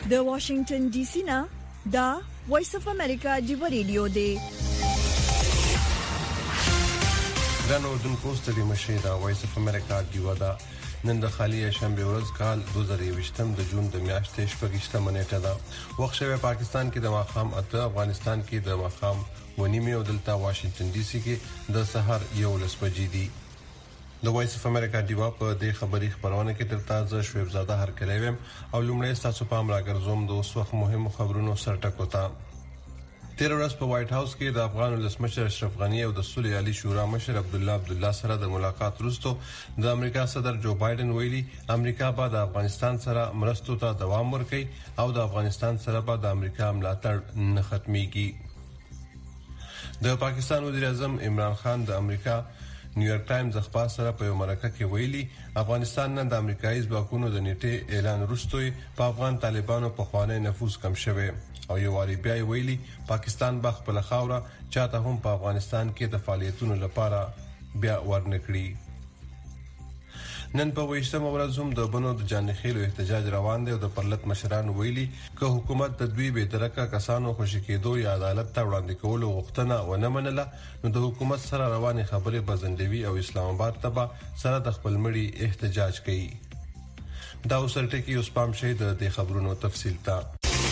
د واشنگټن ډي سي نه دا وایس اف امریکا دی ریډیو دی. دا نو دن پوسټ دی مشه دا وایس اف امریکا دی ودا نن د خالی شنبه ورځ کال 2020 د جون د میاشتې شپږشتمه نیټه ده. وخت شوی پاکستان کې د ماخام اته، افغانستان کې د ماخام ونیمه او دلته واشنگټن ډي سي کې د سحر 11 بجې دي. د وایس اف امریکا دی په د خبري خبرونه کې تر تازه شویب زاده هر کلیم او لومړی تاسو پام راګرځوم د اوس وخت مهمو خبرونو سرټکو ته. تیر ورځ په وایټ هاوس کې د افغان ولسمشر اشرف غنی او د صلح علی شورا مشر عبدالله سره د ملاقات وروسته د امریکا صدر جو بایدن ویلي امریکا به د افغانستان سره مرستو ته دوام ورکړي او د افغانستان سره به د امریکا ملاتړ نه ختميږي. د پاکستان وزیر اعظم عمران خان د امریکا نیویارک ټایمز اخبار سره په یو مرکه کې ویلي افغانستان نه د امریکایي ځواکونو د نیټه اعلان وروسته په افغان طالبانو په خوانی نفوذ کم شوی او یو واری بیا ویلي پاکستان به خپل خاوره چاته هم په افغانستان کې د فعالیتونو لپاره بیا ورنکړي. نن په ویشتمه ورځ هم د بنو د جانخیلو احتجاج روان دی او د پرلط مشران ویلي که حکومت د دوی به درکه کسانو خوشی کېدو یا عدالت ته وړاندې کولو غوښتنه ونه منله نو د حکومت سره روانې خبرې بزندوي او اسلام آباد ته به سره د خپل مړي احتجاج کوي. دا وسرټه کې اوس پام شي د خبرونو تفصیل ته.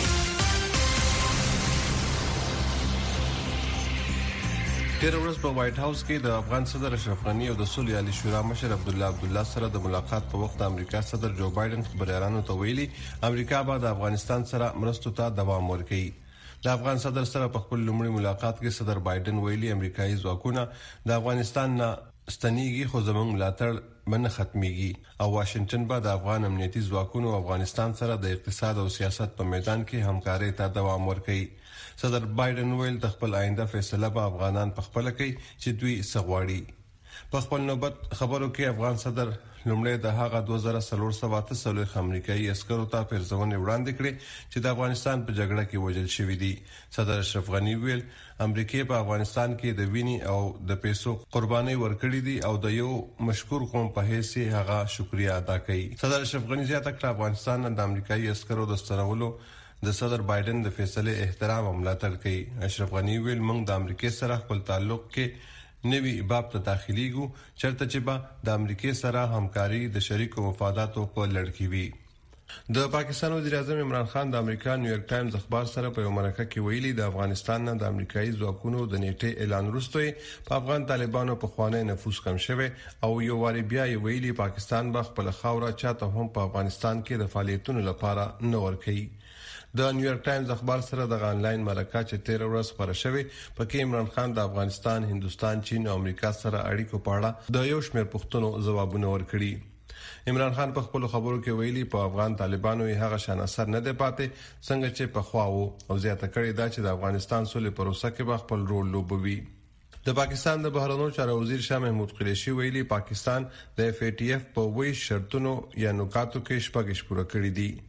تیر ورځ په وایټ هاوس کې د افغان صدر اشرف غنی او د صلح علی شورا مشر عبدالله سره د ملاقات په وخت امریکا صدر جو بایدن خبريالانو ته ویلي امریکا به د افغانستان سره مرستو ته دوام ورکړي. د افغان صدر سره په خپل لومړي ملاقات کې صدر بایدن ویلي امریکایي ځواکونه د افغانستان نه ستنیږي خو زموږ ملاتړ من ختميږي او واشنگټن به د افغان امنیتي ځواکونو افغانستان سره د اقتصاد او سیاست په میدان کې همکاري ته دوام ورکړي. صدر بایدن ویل د خپل آینده فیصله به افغانان په خپل کوي چې دوی سغواړي. په خپل نوبت خبرو کې افغان صدر لومړی د هغه 2448 امریکایي عسکرو ته پیرزونه وړاندې کړې چې د افغانستان په جګړه کې وژل شوی دي. صدر اشرف غنی ویل امریکا په افغانستان کې د ویني او د پیسو قرباني ورکړې دي او د یو مشکور قوم په حیث هغه شکریا ادا کړي. صدر اشرف غنی زیاته کړه افغانستان د امریکایي عسکرو د ستنولو د صدر بایدن د فیصله احترام او ملاتړ کوي. اشرف غنی ویل موږ د امریکا سره خپل تعلق کې نوی باب ته داخليږو چرته چې به د امریکا سره همکاري د شریکو مفاداتو په لړ کې وي. د پاکستان وزیر اعظم عمران خان د امریکا نیویارک ټایمز اخبار سره په یو مرکه کې ویلي د افغانستان نه د امریکایي ځواکونو د نیټه اعلان وروسته په افغان طالبانو په خوانی نفوذ کم شوی او یو واری بیا ویلي پاکستان به خپل خاوره چاته هم په افغانستان کې د فعالیتونو لپاره نه ورکړي. د نیویارک ټایمز اخبار سره د آنلاین مرکه چې 13 ورځ خبره شوې پکې عمران خان د افغانستان، هندستان، چین او امریکا سره اړیکو په اړه د یو شمېر پوښتنو ځوابونه ورکړي. عمران خان په خپل خبرو کې ویلي په افغان طالبانو یې هغه شان اثر نه دی پاتې څنګه چې په خواو او زیاته کړی دا چې د افغانستان سولې پروسه کې به خپل رول لوبوي. د پاکستان د بهرنیو چارو وزیر شاه محمود قریشي ویلي پاکستان د FATF په وی شرطونو یا نکاتو کې شپږ پوره کړی دي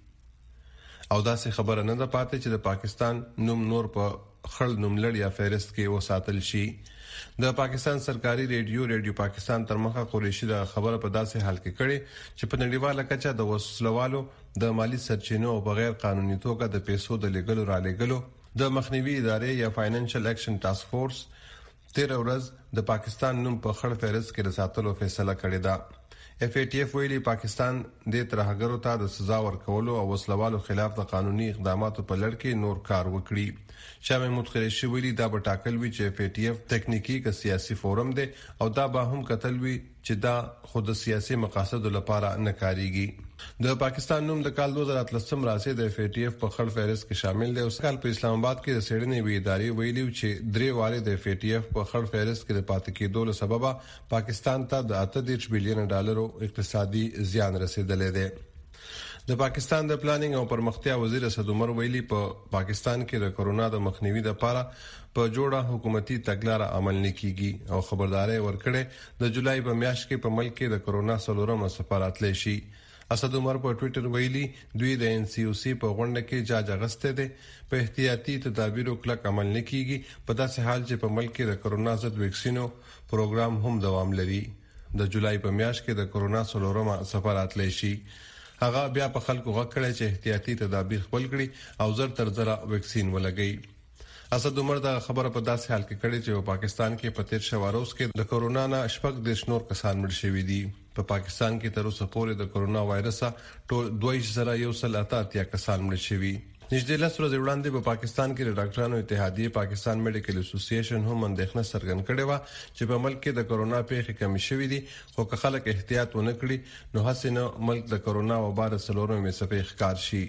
او داسې خبره نه ده پاتې چې د پاکستان نوم نور په خړ نوملړ یا فهرست کې وساتل شي. د پاکستان سرکاري ریډیو پاکستان تر مخه قریشي د خبره په داسې حال کې کړي چې په نړیواله کچه د وسلوالو د مالی سرچینو او بغیر قانوني توګه د پیسو د لګلو را لګلو د مخنیوي ادارې یا فاینانشل اکشن ټاسک فورس 13 ورځ د پاکستان نوم په خړ فهرست کې رساتلو فیصله کړې ده. FATF ویلي پاکستان د ترهګرو ته د سزا ورکولو او وسلوالو خلاف د قانوني اقداماتو په لړ کې نور کار وکړي. شاه محمود قریشي ویلي دا به ټاکل وي چې FATF تکنیکی که سیاسي فورم دی او دا به هم کتل وي چې دا خود سیاسي مقاصد لپاره نه کاریږي. د پاکستان نوم د کال 2013 راځي د FATF په خړ فهرست کې شامل دی. اوس کال په اسلام آباد کې د سړنې وی ادارې ویلي چې درې واره د FATF په خړ فهرست کې د پاتې کېدو له سببه پاکستان ته د 38 بلین ډالرو اقتصادي زیان رسیدلې ده. د پاکستان د پلانینګ او پرمختیا وزیر اسد عمر ویلي په پاکستان کې د کورونا د مخنیوي لپاره په جوړه حکومتي تګلارې عمل نه کیږي او خبرداري ورکړي د جولای په میاشت کې په ملک کې د کورونا سلورمه سفارت لشي. اسد عمر په ټوئیټر ویلي دوی د NCOC په غونډه کې جاج اغسته دي په احتیاطي تدابیرو کلک عمل نه کیږي په داسې حال چې په ملک کې د کورونا ضد ویکسینو پروګرام هم دوام لري. د جولای په میاشت کې د کورونا سلورمه سفارت لشي. هغه بیا په خلکو غږ کړی چې احتیاطي تدابیر خپل کړي او زر تر زر ویکسین ولګي. اسد عمر دا خبره په داسې حال کې کړي چې په پاکستان کې په تیر شواروس کې د کورونا نه شپږ د شنور کسان مړ شوي دي. په پاکستان کې تر اوسه پورې د کورونا وایرس ټول 2188 کسان مړ شوي. نږدې 10 ورځې وړاندې په پاکستان کې د ډاکټرانو اتحادیه پاکستان میډیکل اسوسییشن هم اندېښنه څرګنده کړې و چې په ملک کې د کورونا پیښې کمې شوې دي، خو که خلک احتیاط ونه کړي نو هڅه نه ملک د کورونا وبا د سلورمې څپې ښکار شي.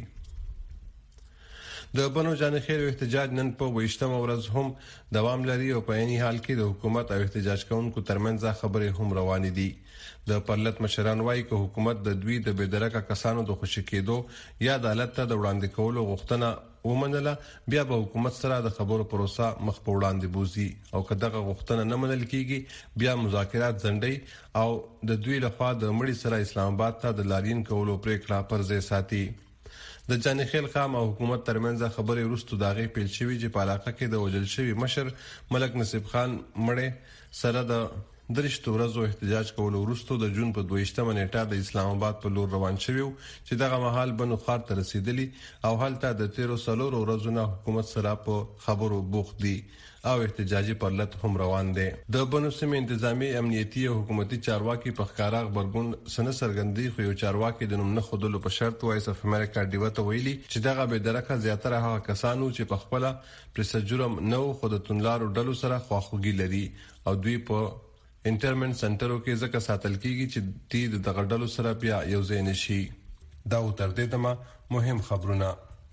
د بنو جانخیر احتجاج نن په 28مه ورځ هم دوام لري او په عیني حال کې د حکومت او احتجاج کوونکو ترمنځ خبرې هم روانې دي. د پرلط مشران وايي چې حکومت د دوی د بېدرکه کسانو د خوشی کېدو یا عدالت ته د وړاندې کولو غوښتنه ومنله، بیا به حکومت سره د خبرو پروسه مخ په وړاندې بوزي او که دغه غوښتنه نه منل کیږي بیا مذاکرات ځنډي او د دوی لخوا د مړي سره اسلام آباد ته د لاریون کولو پریکړه پر ځای ساتي. د جانخیل خام او حکومت ترمنځ خبرې وروسته داغه پیل شوې چې په علاقه کې د وجل شوی مشر ملک نصیب خان مړې سره د درشتو ورځو احتجاج کولو وروسته د جون په 22مه نیټه د اسلام آباد په لور روان شوی چې دغه مهال بنو خار ته رسیدلی او هلته د 13 ورځو نه حکومت سره په خبرو بوخت دي او احتجاجي پرلط هم روان دي. د بنو سیمې انتظامی امنیتي او حکومتي چارواکي په ښکارا خبرګون سن سرګندي خو یو چارواکي د نوم نه خودلو په شرط وایس اف امریکا دیوته ویلي چې دغه به درکه زیاتره هغه کسانو چې په خپل پرسجرم نو خود تونلارو ډلو سره خواخوږي لري او دوی په انټرمنټ سنټرو کې ځکه ساتل کیږي چې دې د غډلو سره بیا یو ځای نشي. دا تر دې دمه مهم خبرونه.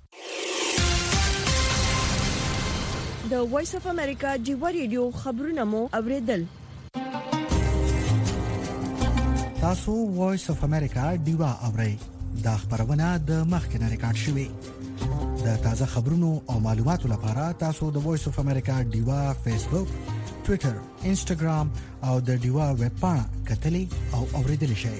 د وایس اف امریکا ډیوا ریډیو خبرونه مو اوریدل. تاسو وایس اف امریکا ډیوا اورئ. دا خبرونه د مخکنه ریکارډ شوې. د تازه خبرونو او معلوماتو لپاره تاسو د وایس اف امریکا ډیوا فیسبوک، ټوئیټر، انسټاګرام او د ډیوا ویب پاڼه کتلې او اوریدل شئ.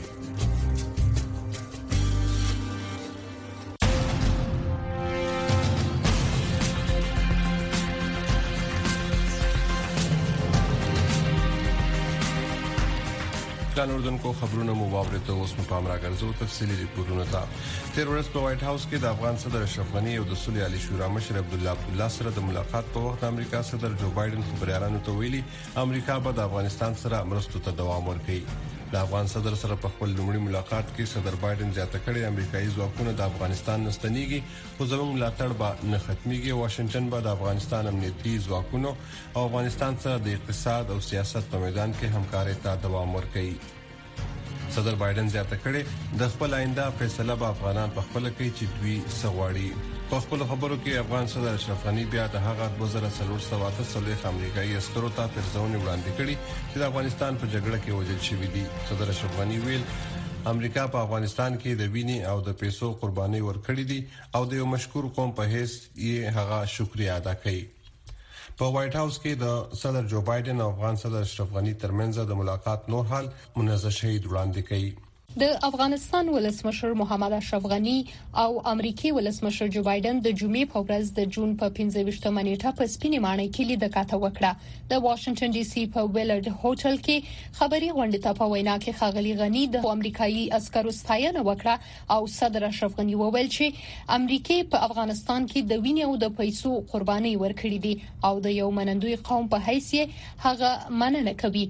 افغان اردوونکو خبرونه مو واورېدو. اوس په پام راګرځو تفصیلي ریپورتونه ته. تیر ورځ په وایټ هاوس کې د افغان صدر اشرف غنی او د صلح علی شورا مشر عبدالله سره د ملاقات په وخت امریکا صدر جو بایدن خبريالانو ته ویلي امریکا به د افغانستان سره مرستو ته دوام ورکړي. د افغان صدر سره په خپل لومړي ملاقات کې صدر بایدن زیاته کړې امریکایي ځواکونه د افغانستان نستنیږي خو زموږ ملاتړ به نه ختميږي. واشنگټن به د افغانستان امنیتي ځواکونو او افغانستان سره د اقتصاد او سیاست په میدان کې همکاري ته دوام ورکړي. صدر بایدن زیاته کړې د خپل آینده فیصله به افغانان په خپل کې چې دوی سغواړي. په خپل خبرو کې افغان صدر اشرف غنی بیا د هغه 2438 امریکایي عسکرو ته پرځونه وړاندې کړي چې د افغانستان په جګړه کې وژل شوي دي. صدر اشرف غنی ویل امریکا په افغانستان کې د وینې او د پیسو قرباني ورکړې دي او د یو مشکور قوم په حیث یې هغه شکریا ادا کړي. په وایټ هاوس کې د صدر جو بایدن او افغان صدر اشرف غنی ترمنځ د ملاقات نور حال منظر شهید وړاندې کړي. د افغانستان ولسمشر محمد اشرف غنی او امریکای ولسمشر جو بایدن د جمعې په ورځ د جون په 15مه نیټه په سپینې ماڼۍ کې لیدکاته وکړه. د واشنگټن ډي سي په ویلرډ هوټل کې خبري غونډه ته په وینا کې ښاغلي غنی د امریکایي عسکرو ستاینه وکړه او صدر اشرف غنی وویل چې امریکای په افغانستان کې د وینې او د پیسو قرباني ورکړې دي او د یو منندوی قوم په حیث هغه مننه کوي.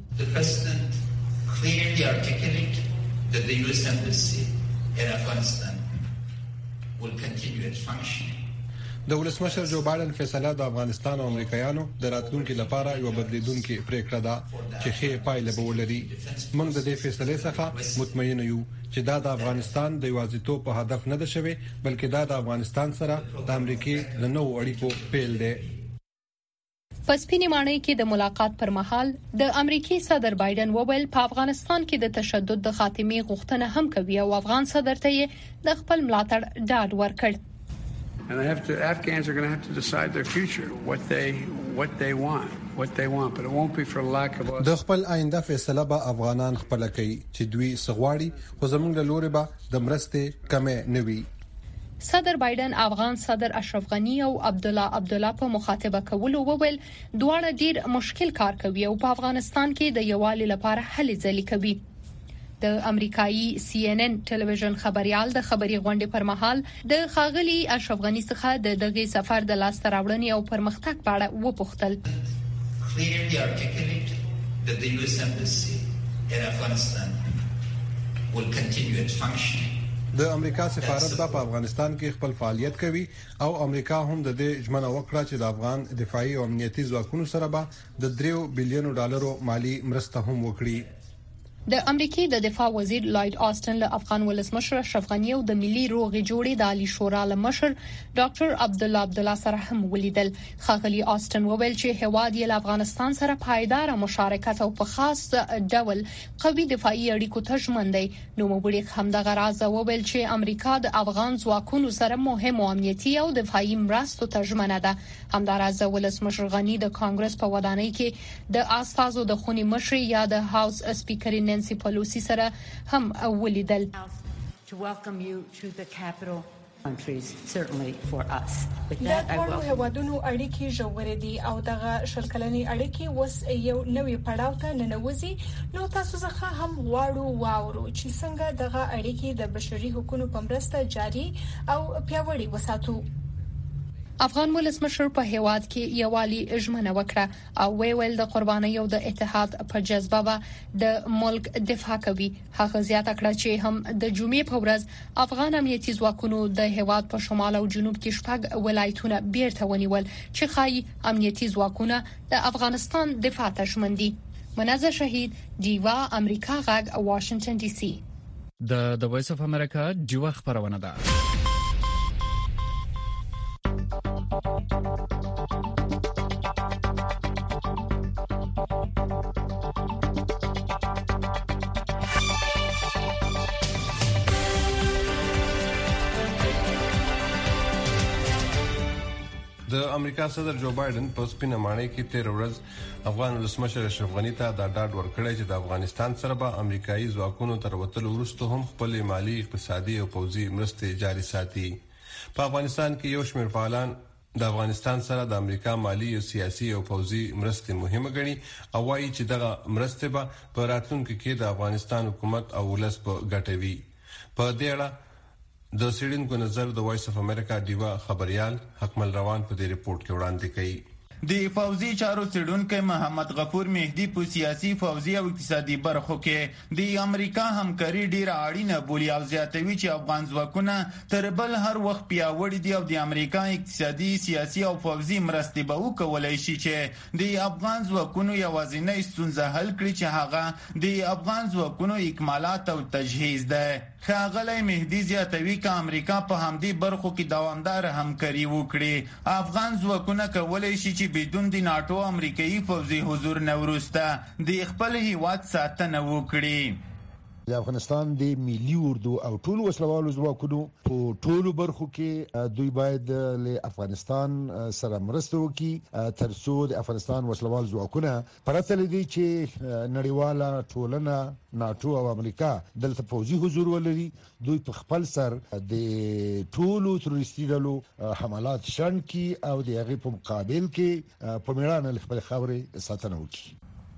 That the U.S. Embassy in Afghanistan will continue its functioning. د ولسمشر جو بایدن فیصله د افغانستان او امریکایانو د راتلونکو لپاره یو بدلیدونکو پریکړه ده چې ښه پایله به ولري. موږ د دې فیصلې څخه مطمئن یو چې دا د افغانستان د یوازیتوب په هدف نه ده شوی بلکې دا د افغانستان سره د امریکای د نوو اړیکو پیل دی. په سپینې ماڼۍ کې د ملاقات پر مهال د امریکای صدر بایدن وویل په افغانستان کې د تشدد د خاتمې غوښتنه هم کوي او افغان صدر ته د خپل ملاتړ ډاډ ورکړ. Afghans are going to have to decide their future, what they want, but it won't be for lack of us. د خپل آینده فیصله به افغانان خپل کوي چې دوی سغواړي خو زموږ له لوري به د مرستې کمې نه وي. صدر بایدن افغان صدر اشرف غنی او عبدالله په مخاطبه کولو وویل دواړه ډیر مشکل کار کوي او په افغانستان کې د یووالي لپاره هلې ځلې کوي. د امریکایي CNN ټلویزیون خبريال د خبري غونډې پر مهال د ښاغلي اشرف غني څخه د دغه سفر د لاسته راوړنې او پرمختګ په اړه وپوښتل. Clearly articulate that the U.S. Embassy in Afghanistan will continue its functioning. د امریکا سفارت په افغانستان کې خپل فعالیت کوي او امریکا هم د دې ژمنه وکړه چې د افغان دفاعي او امنیتي ځواکونو سره به د $3 بلین مالی مرسته هم وکړي. د امریکای د دفاع وزیر لایډ آستن له افغان ولسمشر اشرف غني او د ملي روغې جوړې د عالی شورا له مشر ډاکټر عبدالله سره هم ولیدل. خاغلی آستن وویل چې هواد یې له افغانستان سره پایدار مشارکت او په خاص ډول قوي دفاعي اړیکو ته ژمن دی. نو مبړي همدغه راز وویل چې امریکا د افغان ځواکونو سره مهم امنیتي او دفاعي مرستو ته ژمنه ده. همداراز ولسمشر غني د کانګرس په ودانۍ کې د استازو د خونی مشر یا د هاوس سپیکر نانسي پلوسی سره هم ولیدل. To welcome you to the capital countries certainly for us. دا ټول هیوادونو اړیکې ژورې دي او دغه شلکلنې اړیکې اوس یو نوې پړاو ته ننوځي. نو تاسو څخه هم واورو چې څنګه دغه اړیکې د بشري حقوقو په مرسته جاري او پیاوړي وساتو. افغان ولسمشر په هیواد کې یوالي ژمنه وکړه او ویل د قربانۍ او د اتحاد په جذبه به د ملک دفاع کوي. هغه زیاته کړه چې هم د جمعې په ورځ افغان امنیتي ځواکونو د هیواد په شمال او جنوب کې شپږ ولایتونه بیرته ونیول چې خای امنیتي ځواکونه د افغانستان دفاع ته ژمن دي. منازه شهید دیوا امریکا غږ واشنگټن ډي سي. د وایس اف امریکا دیوا خبرونه ده. د امریکا صدر جو بایدن په سپینه ماڼۍ کې 13 ورځ افغان ولسمشر اشرف غني ته د ډاډ ورکړی چې د افغانستان سره به امریکایي ځواکونو تر وتلو وروسته هم خپل مالی، اقتصادي او پوځي مرستې جاري ساتي. په افغانستان کې یو شمېر فعالان د افغانستان سره د امریکا مالی او سیاسي او پوځي مرستې مهمه ګڼي او وايي چې دغه مرستې به په راتلونکي کې د افغانستان حکومت او ولس په ګټه وي. په دې اړه د سیډینګو نظر د وایس اف امریکا دیوا خبريال حکمل روان په دې ریپورت کې وړاندې کړي. د فوزي چارو سیډونکو محمد غفور مهدی په سیاسي، فوزي او اقتصادي برخو کې د امریکا همکاري ډیره اړینه بولي او زیاتوي چې افغان ځواکونه تر بل هر وخت پیاوړي دي او د امریکا اقتصادي، سیاسي او فوزي مرستې به وکولای شي چې د افغان ځواکونو یوازینۍ ستونزه حل کړي چې هغه د افغان ځواکونو اکمالات او تجهیز ده. ښاغلی مهدی زیاتوي چې امریکا په همدې برخو کې دوامدار همکاري وکړي. افغان ځواکونه کولای شي چې بدون د ناتو امریکایي پوځي حضور نه وروسته د خپل هیواد ساتنه وکړي. د افغانستان د ملي اردو او ټولو وسلوالو ځواکونو په ټولو برخو کې دوی باید له افغانستان سره مرسته وکړي ترڅو د افغانستان وسلوال ځواکونه پرته لدی چې نړیواله ټولنه ناتو او امریکا دلته پوځي حضور ولري، دوی په خپل سر د ټولو تروریستي ډلو حملات شنډ کړي او د هغې په مقابل کې په میړانه خپل خاورې ساتنه وکړي.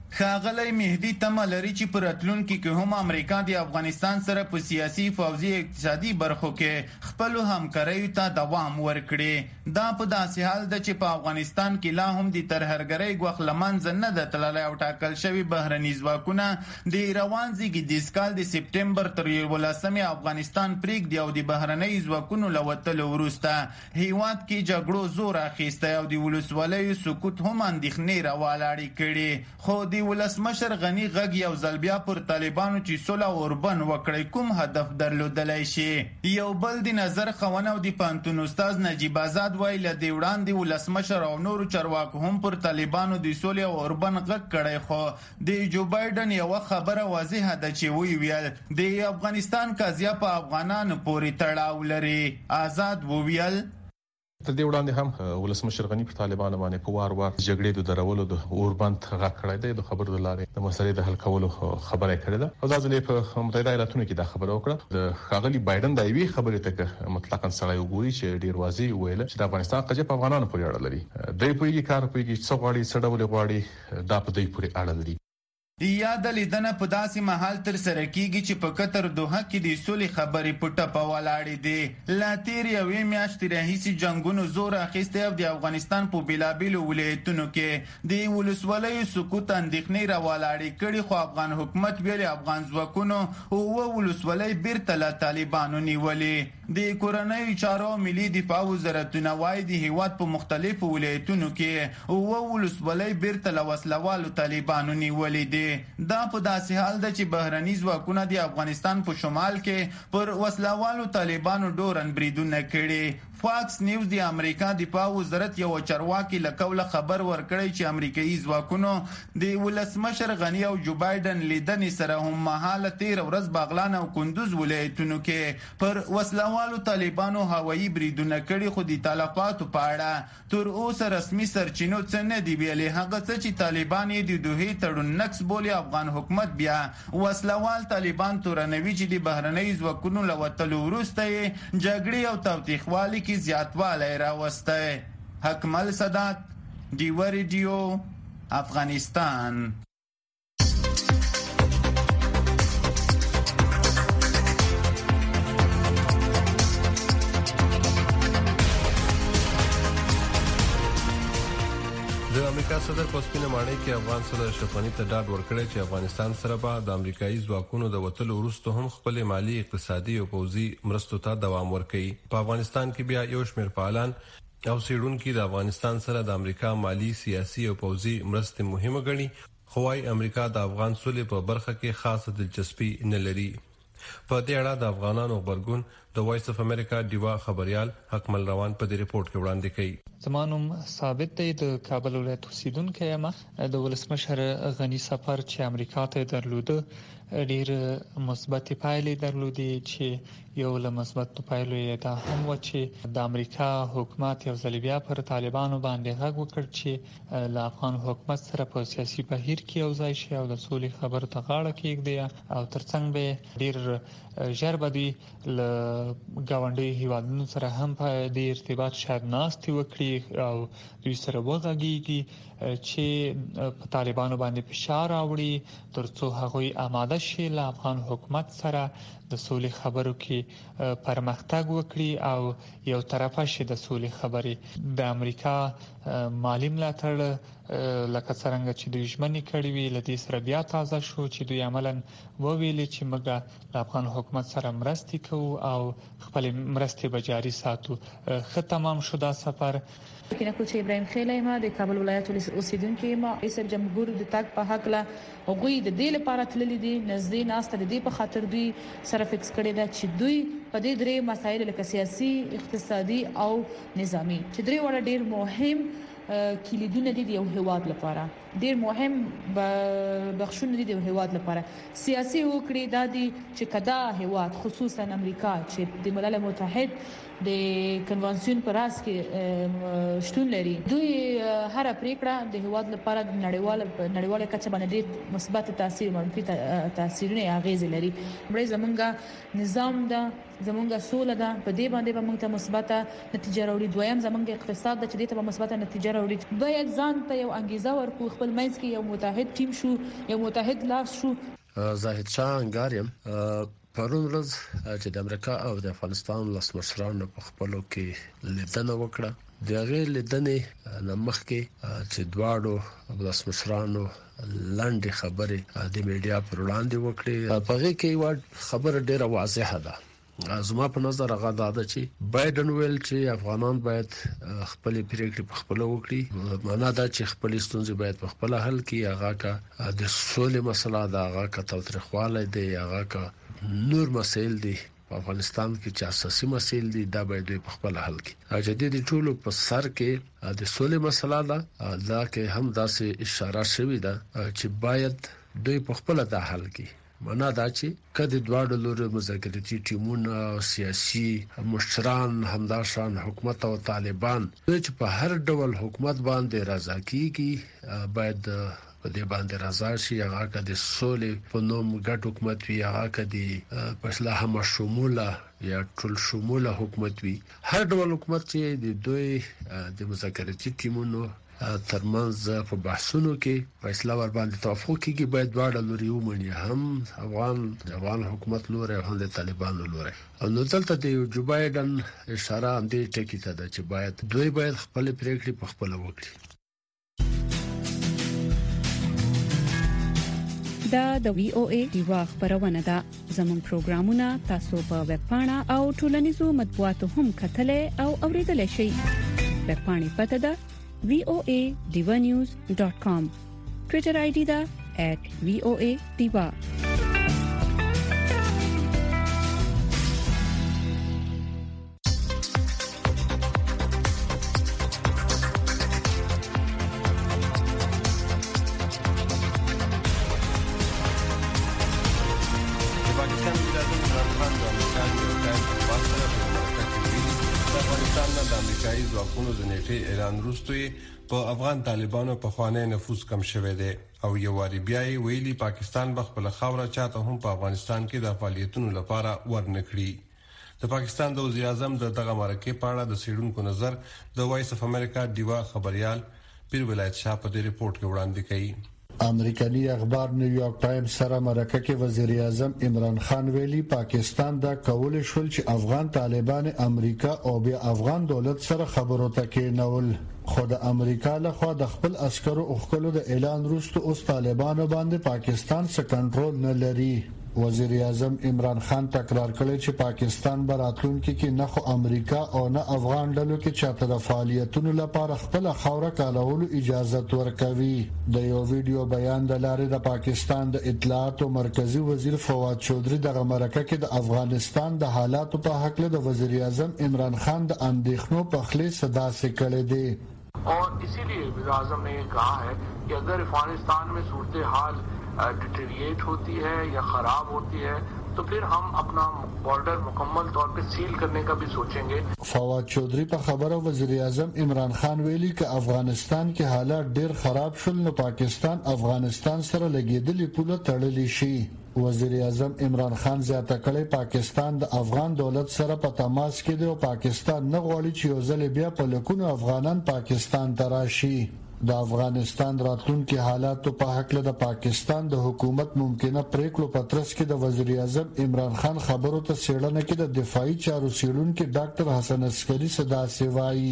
ښاغلی مهدی تمه لري چې په راتلونکي کې هم امریکا د افغانستان سره په سیاسي، فوزي، اقتصادي برخو کې خپل همکاریو ته دوام ورکړي. دا په داسې حال ده چې په افغانستان کې لا هم د ترهګرۍ ګواښ له منځه نه ده تللی او ټاکل شوي بهرني ځواکونه د روان زیږدیز کال د سپټمبر تر 11 افغانستان پرېږدي او د بهرني ځواکونو له وتلو وروسته هیواد کې جګړو زور اخیستی او د ولسوالیو سقوط هم اندېښنې راولاړې کړي. خو د ولسمشر غني غږ یو ځل بیا پر طالبانو چې صلح اوربن وکړي کوم هدف درلودلی شي. یو بل د نظر خونه او د پانتون استاد نجیب آزاد وایي له دې وړاندې ولسمشر او نورو چارواکو هم پر طالبانو د صلح اوربن غږ کړی، خو د جو بایدن یو خبره واضحه ده چې ویل د افغانستان قضیه په افغانانو پورې تړاو لري. آزاد وویل تر دې وړاندې هم ولسمشر غني پر طالبانو باندې په وار جګړې د درولو د اوربند غږ کړی دی، د خبرو د لارې د مسلې د حل کولو خبره کړې ده او ځکه په متحده ایالاتونو کې دا خبره وکړه. د ښاغلي بایدن د ایوي خبرې ته مطلقاً سړی وګوري چې ډیر واضح ویل چې د افغانستان قضیه په افغانانو پورې اړه لري. دوی په یوه کار په کې څو غواړي څه ډول غواړي دا په دوی پورې اړه لري. یا د لیدنه په داسې محل تر سره کیږي چې په قطر دوحه کې د سولې خبرې په ټپه ولاړې دي. لا تیر یوې میاشتې راهیسې جنگونو زور اخیستی او د افغانستان په بیلابیلو ولایتونو کې د ولسوالیو سقوط اندېښنې راولاړې کړي، خو افغان حکومت ویلي افغان ځواکونو اووه ولسوالۍ بیرته له طالبانو نیولې. د کورنیو چارو ملي دفاع وزارتونه وایي د هیواد په مختلفو ولایتونو کې اووه ولسوالۍ بیرته له وسلوالو طالبانو نیولې دي. دا په داسې حال ده چې بهرني ځواکونه د افغانستان په شمال کې پر وسلوالو طالبانو ډورن بریدونه کړي. فاکس نیوز د امریکا دفاع وزارت یو چارواکي له قوله خبر ورکړی چې امریکایي ځواکونو د ولسمشر غنی او جو بایدن لیدنې سره هم مهاله تیر ورځ بغلان او کندوز ولایتونو کې پر وسلوالو طالبانو هوایي بریدونه کړي، خو د تلفاتو په اړه تر اوسه رسمي سرچینو څه نه دی ویلي. هغه څه چې طالبان یې د دوحې تړون نقص بولي، افغان حکومت بیا وسلوال طالبان تورنوي چې د بهرنۍ ځواکونو له وتلو وروسته یې جګړې او تاوتریخوالي کې زیاتوالی راوستی. حکمل صدات، ډیوه ریډیو، افغانستان. د امریکا صدر په سپینه ماڼۍ کې افغان صدر اشرف غني ته ډاډ ورکړی چې افغانستان سره به د امریکایي ځواکونو د وتلو وروسته هم خپل مالی، اقتصادي او پوځي مرستو ته دوام ورکوي. په افغانستان کې بیا یو شمېر فعالان او څېړونکي د افغانستان سره د امریکا مالی، سیاسي او پوځي مرستې مهمه ګڼي، خو وايي امریکا د افغان سولې په برخه کې خاصه دلچسپي نه لري. په دې اړه د افغانانو غبرګون د وایس اف امریکا ډیوا خبريال حکمل روان په دې ریپورت کې وړاندې کړي. زمانوم ثابت دی د کابل ولایت اوسیدونکو یم. د ولسمشر غنی سفر چې امریکا ته درلوده ډیر مثبت پایلې درلودي، چې یو له مثبت پایلې دا هم و چې د امریکا حکومت یو ځل بیا پر طالبانو باندې غږ وکړ چې له افغان حکومت سره په سیاسي بهیر کې یو ځای شي او د سولې خبرو ته غاړه کېږدي، او ترڅنګ به ډیر ژر به دوی له ګاونډي هیوادونو سره هم په دې ارتباط شاید ناستې وکړي او دوی سره وغږیږي چې په طالبانو باندې فشار راوړي ترڅو هغوی آماده شي له افغان حکومت سره د سولې خبرو کې پرمختګ وکړي او یو طرفه شي د سولې خبرې. د امریکا مالی ملاتړ لکه څنګه چې دوی ژمنې کړې وي له دې سره بیا تازه شو چې دوی عملاً وویل چې موږ له افغان حکومت سره مرستې کوو او خپل مرستې به جاري ساتو. ښه تمام شو دا سفر. کینه کوچ ابراهیم خیلی ما د کابل ولایت اوسیدونکو ما رئیس جمهور د تاک په حق لا غوي د دې لپاره تللی دي نږدې ناسته د دې په خاطر دوی سره فکس کړی دا چې دوی په دې درې مسایل لکه سیاسي، اقتصادي او نظامی چې درې وړ ډیر مهم کلیدونه دي د یو هیواد لپاره، ډیر مهم بخښونه دي د یو هیواد لپاره. سیاسي وکړي دا دي چې کدا هیواد خصوصا امریکا چې د ملل متحد د کنوانسیون پر اساس کې شتون لري، دوی هر پریکړه د هیواد لپاره د نړیواله کچه باندې ډیر مثبت تاثیر، منفي تاثیرونه اغیز لري. مړی زمونږ نظام ده، زمونږ سوله ده، په دې باندې به موږ ته مثبت نتیجه راوړي. دویم زمونږ اقتصاد ده چې دې ته به مثبت نتیجه راوړي. باید ځان ته یو انګیزه ورکړو، خپل منځ کې یو متحد ټیم شو، یو متحد لاس شو. زاهد شاه انګاریم پرون ورځ چې د امریکا او د افغانستان ولسمشرانو په خپلو کې لیدنه وکړه، د هغې لیدنې نه مخکې چې دواړو ولسمشرانو لاندې خبرې د میډیا پر وړاندې وکړې، په هغې کې یوه خبره ډیره واضحه ده. زما په نظر هغه دا ده چې بایدن ویل چې افغانان باید خپل پریکړې په خپل وکړي، معنا دا چې خپل ستونزې باید په خپل حل کړي، هغه کا د سولې مسله ده، هغه کا تاوتریخوالی دی، هغه کا نور مسایل دي په افغانستان کې چې اساسي مسایل دي، دا باید په خپل حل کړي. جدي ټولو په سر کې د سولې مسله ده، دا کې هم داسې اشاره شوې ده چې باید دوی په خپل د حل کړي. معنا دا چې کله دواړو لوري مذاکراتي ټیمونه او سیاسي مشران همداشان حکومت او طالبان چې په هر ډول حکومت باندې رضا کیږي باید په دې باندې رضا شي، هغه که د سولې په نوم ګډ حکومت وي، هغه که د پښلا هم شموله یا ټول شموله حکومت وي. هر ډول حکومت چې د دوی د مذاکراتي ټیمونو ترمنځ په بحثونو کې فیصله ور باندې توافق کیږي باید دواړه لوري ومني هم افغان حکومت لوري هم د طالبانو لوري او نو دلته د جو بایدن اشاره هم دې ټکی ته ده چې باید خپل پریکړې په خپل وکړي. دا د وی او ای دیوا خبرونه ده. زموږ پروګرامونه تاسو په ویب پاڼه او ټولنیزو مطبوعاتو هم کتلای او اوریدلای شئ. ویب پاڼې پته ده voanews.com. ټوئیټر آی ډی ده @voadiva. ایران وروسته په افغان طالبانو په خوانه نفوذ کم شوه دی او یو واری بیا ویلي پاکستان بخپل خاوره چاته هم په افغانستان کې د فعالیتونو لپاره ورنکړي. د پاکستان د وزیر اعظم دغه مرکه په اړه د سیډونکو نظر د وایس اف امریکا دیوا خبريال پیر ولایت شاه په دې ریپورت کې وړاندې کړي. امریکایي اخبار نیویارک ټایمز سره مرکه کې وزیر اعظم عمران خان ویلي پاکستان دا کول شول چې افغان طالبان امریکا او بیا افغان دولت سره خبرو ته کېنول. خو د امریکا له خوا د خپل عسکرو اوخکلو د اعلان وروسته اوس طالبانو باندې پاکستان څخه کنټرول نه لري. وزیر اعظم عمران خان تکرار کړی چې پاکستان براتلونکي کې نه خو امریکا او نه افغان ډلو کې چاته د فعالیتونو لپاره خپل خوره کالولو اجازه ورکوي. د یو ویډیو بیان د لارې د پاکستان د اطلاعات او مرکزی وزیر فواد چودري د مرکه کې د افغانستان د حالاتو په حق له د وزیر اعظم عمران خان د اندېښنو په خلی صدا سے کړی دی. और इसीलिए वज़ीर आज़म ने कहा है कि अगर अफगानिस्तान में सूरत हाल डिटेरिएट होती है या ख़राब होती है तो फिर हम अपना बॉर्डर मुकम्मल तौर पे सील करने का भी सोचेंगे. फवाद चौधरी په خبره وزیر اعظم عمران خان ویلي چې افغانستان کې حالات ډیر خراب شول نو پاکستان افغانستان سره لګیدلې پوله تړلې شي. وزیر اعظم عمران خان زیاته کړی پاکستان د افغان دولت سره په تماس کې دی او پاکستان نه غواړي چې یو ځل بیا په لکونو افغانان پاکستان ته راشي. د افغانستان راتلونکي حالاتو په حق له د پاکستان د حکومت ممکنه پریکړو پترس کې د وزیر اعظم عمران خان خبرو ته سیړنه کې د دفاعي چارو سیړونکو ډاکټر حسن عسکری صدا سیوایی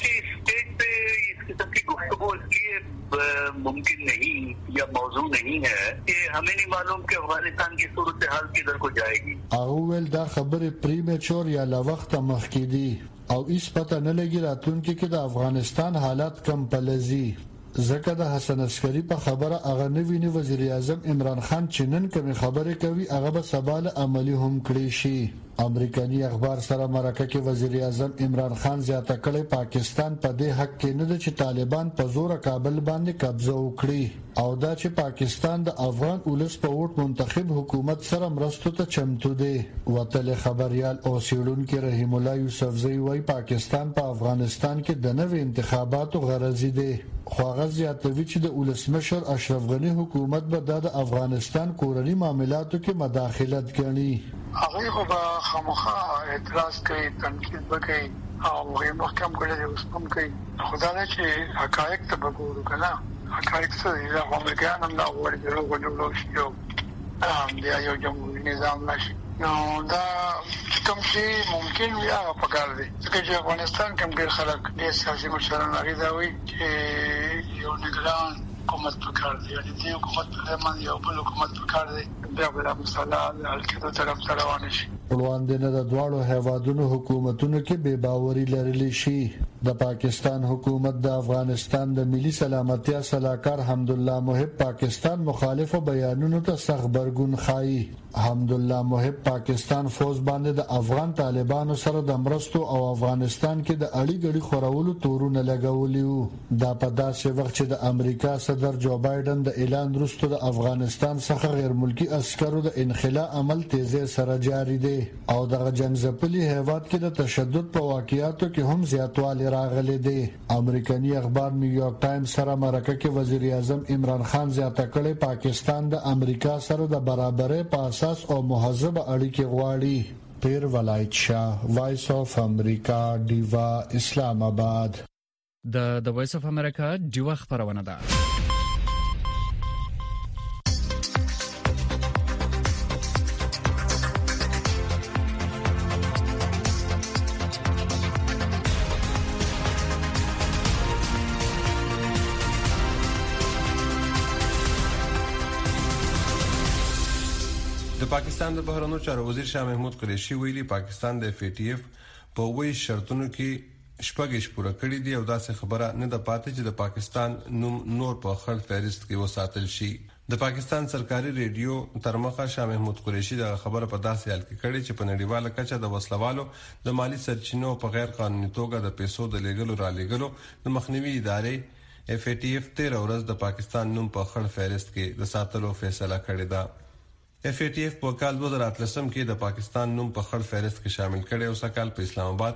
मुमकिन नहीं या मौजू नहीं है कि हमें नहीं मालूम कि अफगानिस्तान की सूरत हाल किधर को जाएगी. اول دا خبره پریمیچور یا لا وخت مخکې دي او هیڅ پته نه لګی راتلونکي کې د افغانستان حالات کم پلزي. ځکه د حسن عسکری په خبره هغه نوی وزیر اعظم عمران خان چې نن کوم خبره کوي هغه به سباله عملی هم کړی شي. امریکایي اخبار سره مرکه کې وزیر اعظم عمران خان زیاته کړی پاکستان په دې حق کې نه چې طالبان په زور کابل باندې قبضه وکړي او دا چې پاکستان د افغان ولس په ووټ منتخب حکومت سره مرستو ته چمتو دی. وتل خبريال او سیړونکو رحیم الله یوسفزئی وايي پاکستان په افغانستان کې د نوې انتخاباتو غرضی دی. خو هغه زیاتوي چې د ولسمشر اشرف غنی حکومت به د افغانستان کورنی معاملاتو کې مداخلت کوي. هغه خو به خامخا اعتراض کوي تنقید وکړي او هغه محکم کړي اوس هم کوي. خدای چې حقایق ته وګورو کنه حقایق څه دي د امریکایانو نه ورته شي او بیا یو جمهوریت نظام نشي. نو دا کوم شي ممکن وي هغه پکار دي چې افغانستان کوم ډیر خلک د سیاسي مشرانو غوښتي چې یو نگران حکومت پکار دی یعنی د حکومت په ځای یو بل حکومت پکار دی بیا بل مسله حل کېدو طرف ته روان شي. وړاندې د دواړو هیوادونو حکومتونو کې بے باوري لرلی شي. د پاکستان حکومت د افغانستان د ملي سلامتیا صلاحکار حمدالله محب پاکستان مخالف بیانونو ته سخت برګون خایي. حمدالله محب پاکستان فوج باندې د افغان طالبانو سره د مرستو او افغانستان کې د اړی ګړي خورولو تورونه لګولیو. دا په داسې وخت چې د امریکا صدر جو بایدن د اعلان وروسته د افغانستان څخه غیر ملکی عسکرو د انخلاء عمل تیزه سره جاری دی او د جنگ ځپلي هیواد کې د تشدد په واقعیاتو کې هم زیاتوالی راغلی دی. امریکایي اخبار نیویارک ټایمز سره مرکه کې وزیر اعظم عمران خان زیاته کړی پاکستان د امریکا سره د برابرۍ په اساس او مهذب اړیکې غواړي. پیر ولایت شاه، وایس اف امریکا، دیوا، اسلام آباد. د وایس اف امریکا ډیوا خبرونه ده. د پاکستان د بهرنیو چارو وزیر شاه محمود قریشي ویلي پاکستان د FATF په وایي شرطونو کې شپږ پوره کړی دی او داسې خبره نه ده پاتې چې د پاکستان نوم نور په خپل فهرست کې وساتل شي. د پاکستان سرکاري ریډیو ترمخه شاه محمود قریشي د خبره په داسې حال کې کړي چې په نړیواله کچه د وسلوالو د مالی سرچینو په غیر قانوني توګه د پیسو د لیږلو را لیږلو د مخنیوي ادارې FATF 13 ورځ د پاکستان نوم په خپل فهرست کې د ساتلو فیصله کړې ده. FATF په کال 2013 کې د پاکستان نوم په خړ فهرست کې شامل کړي او سکهال په اسلام آباد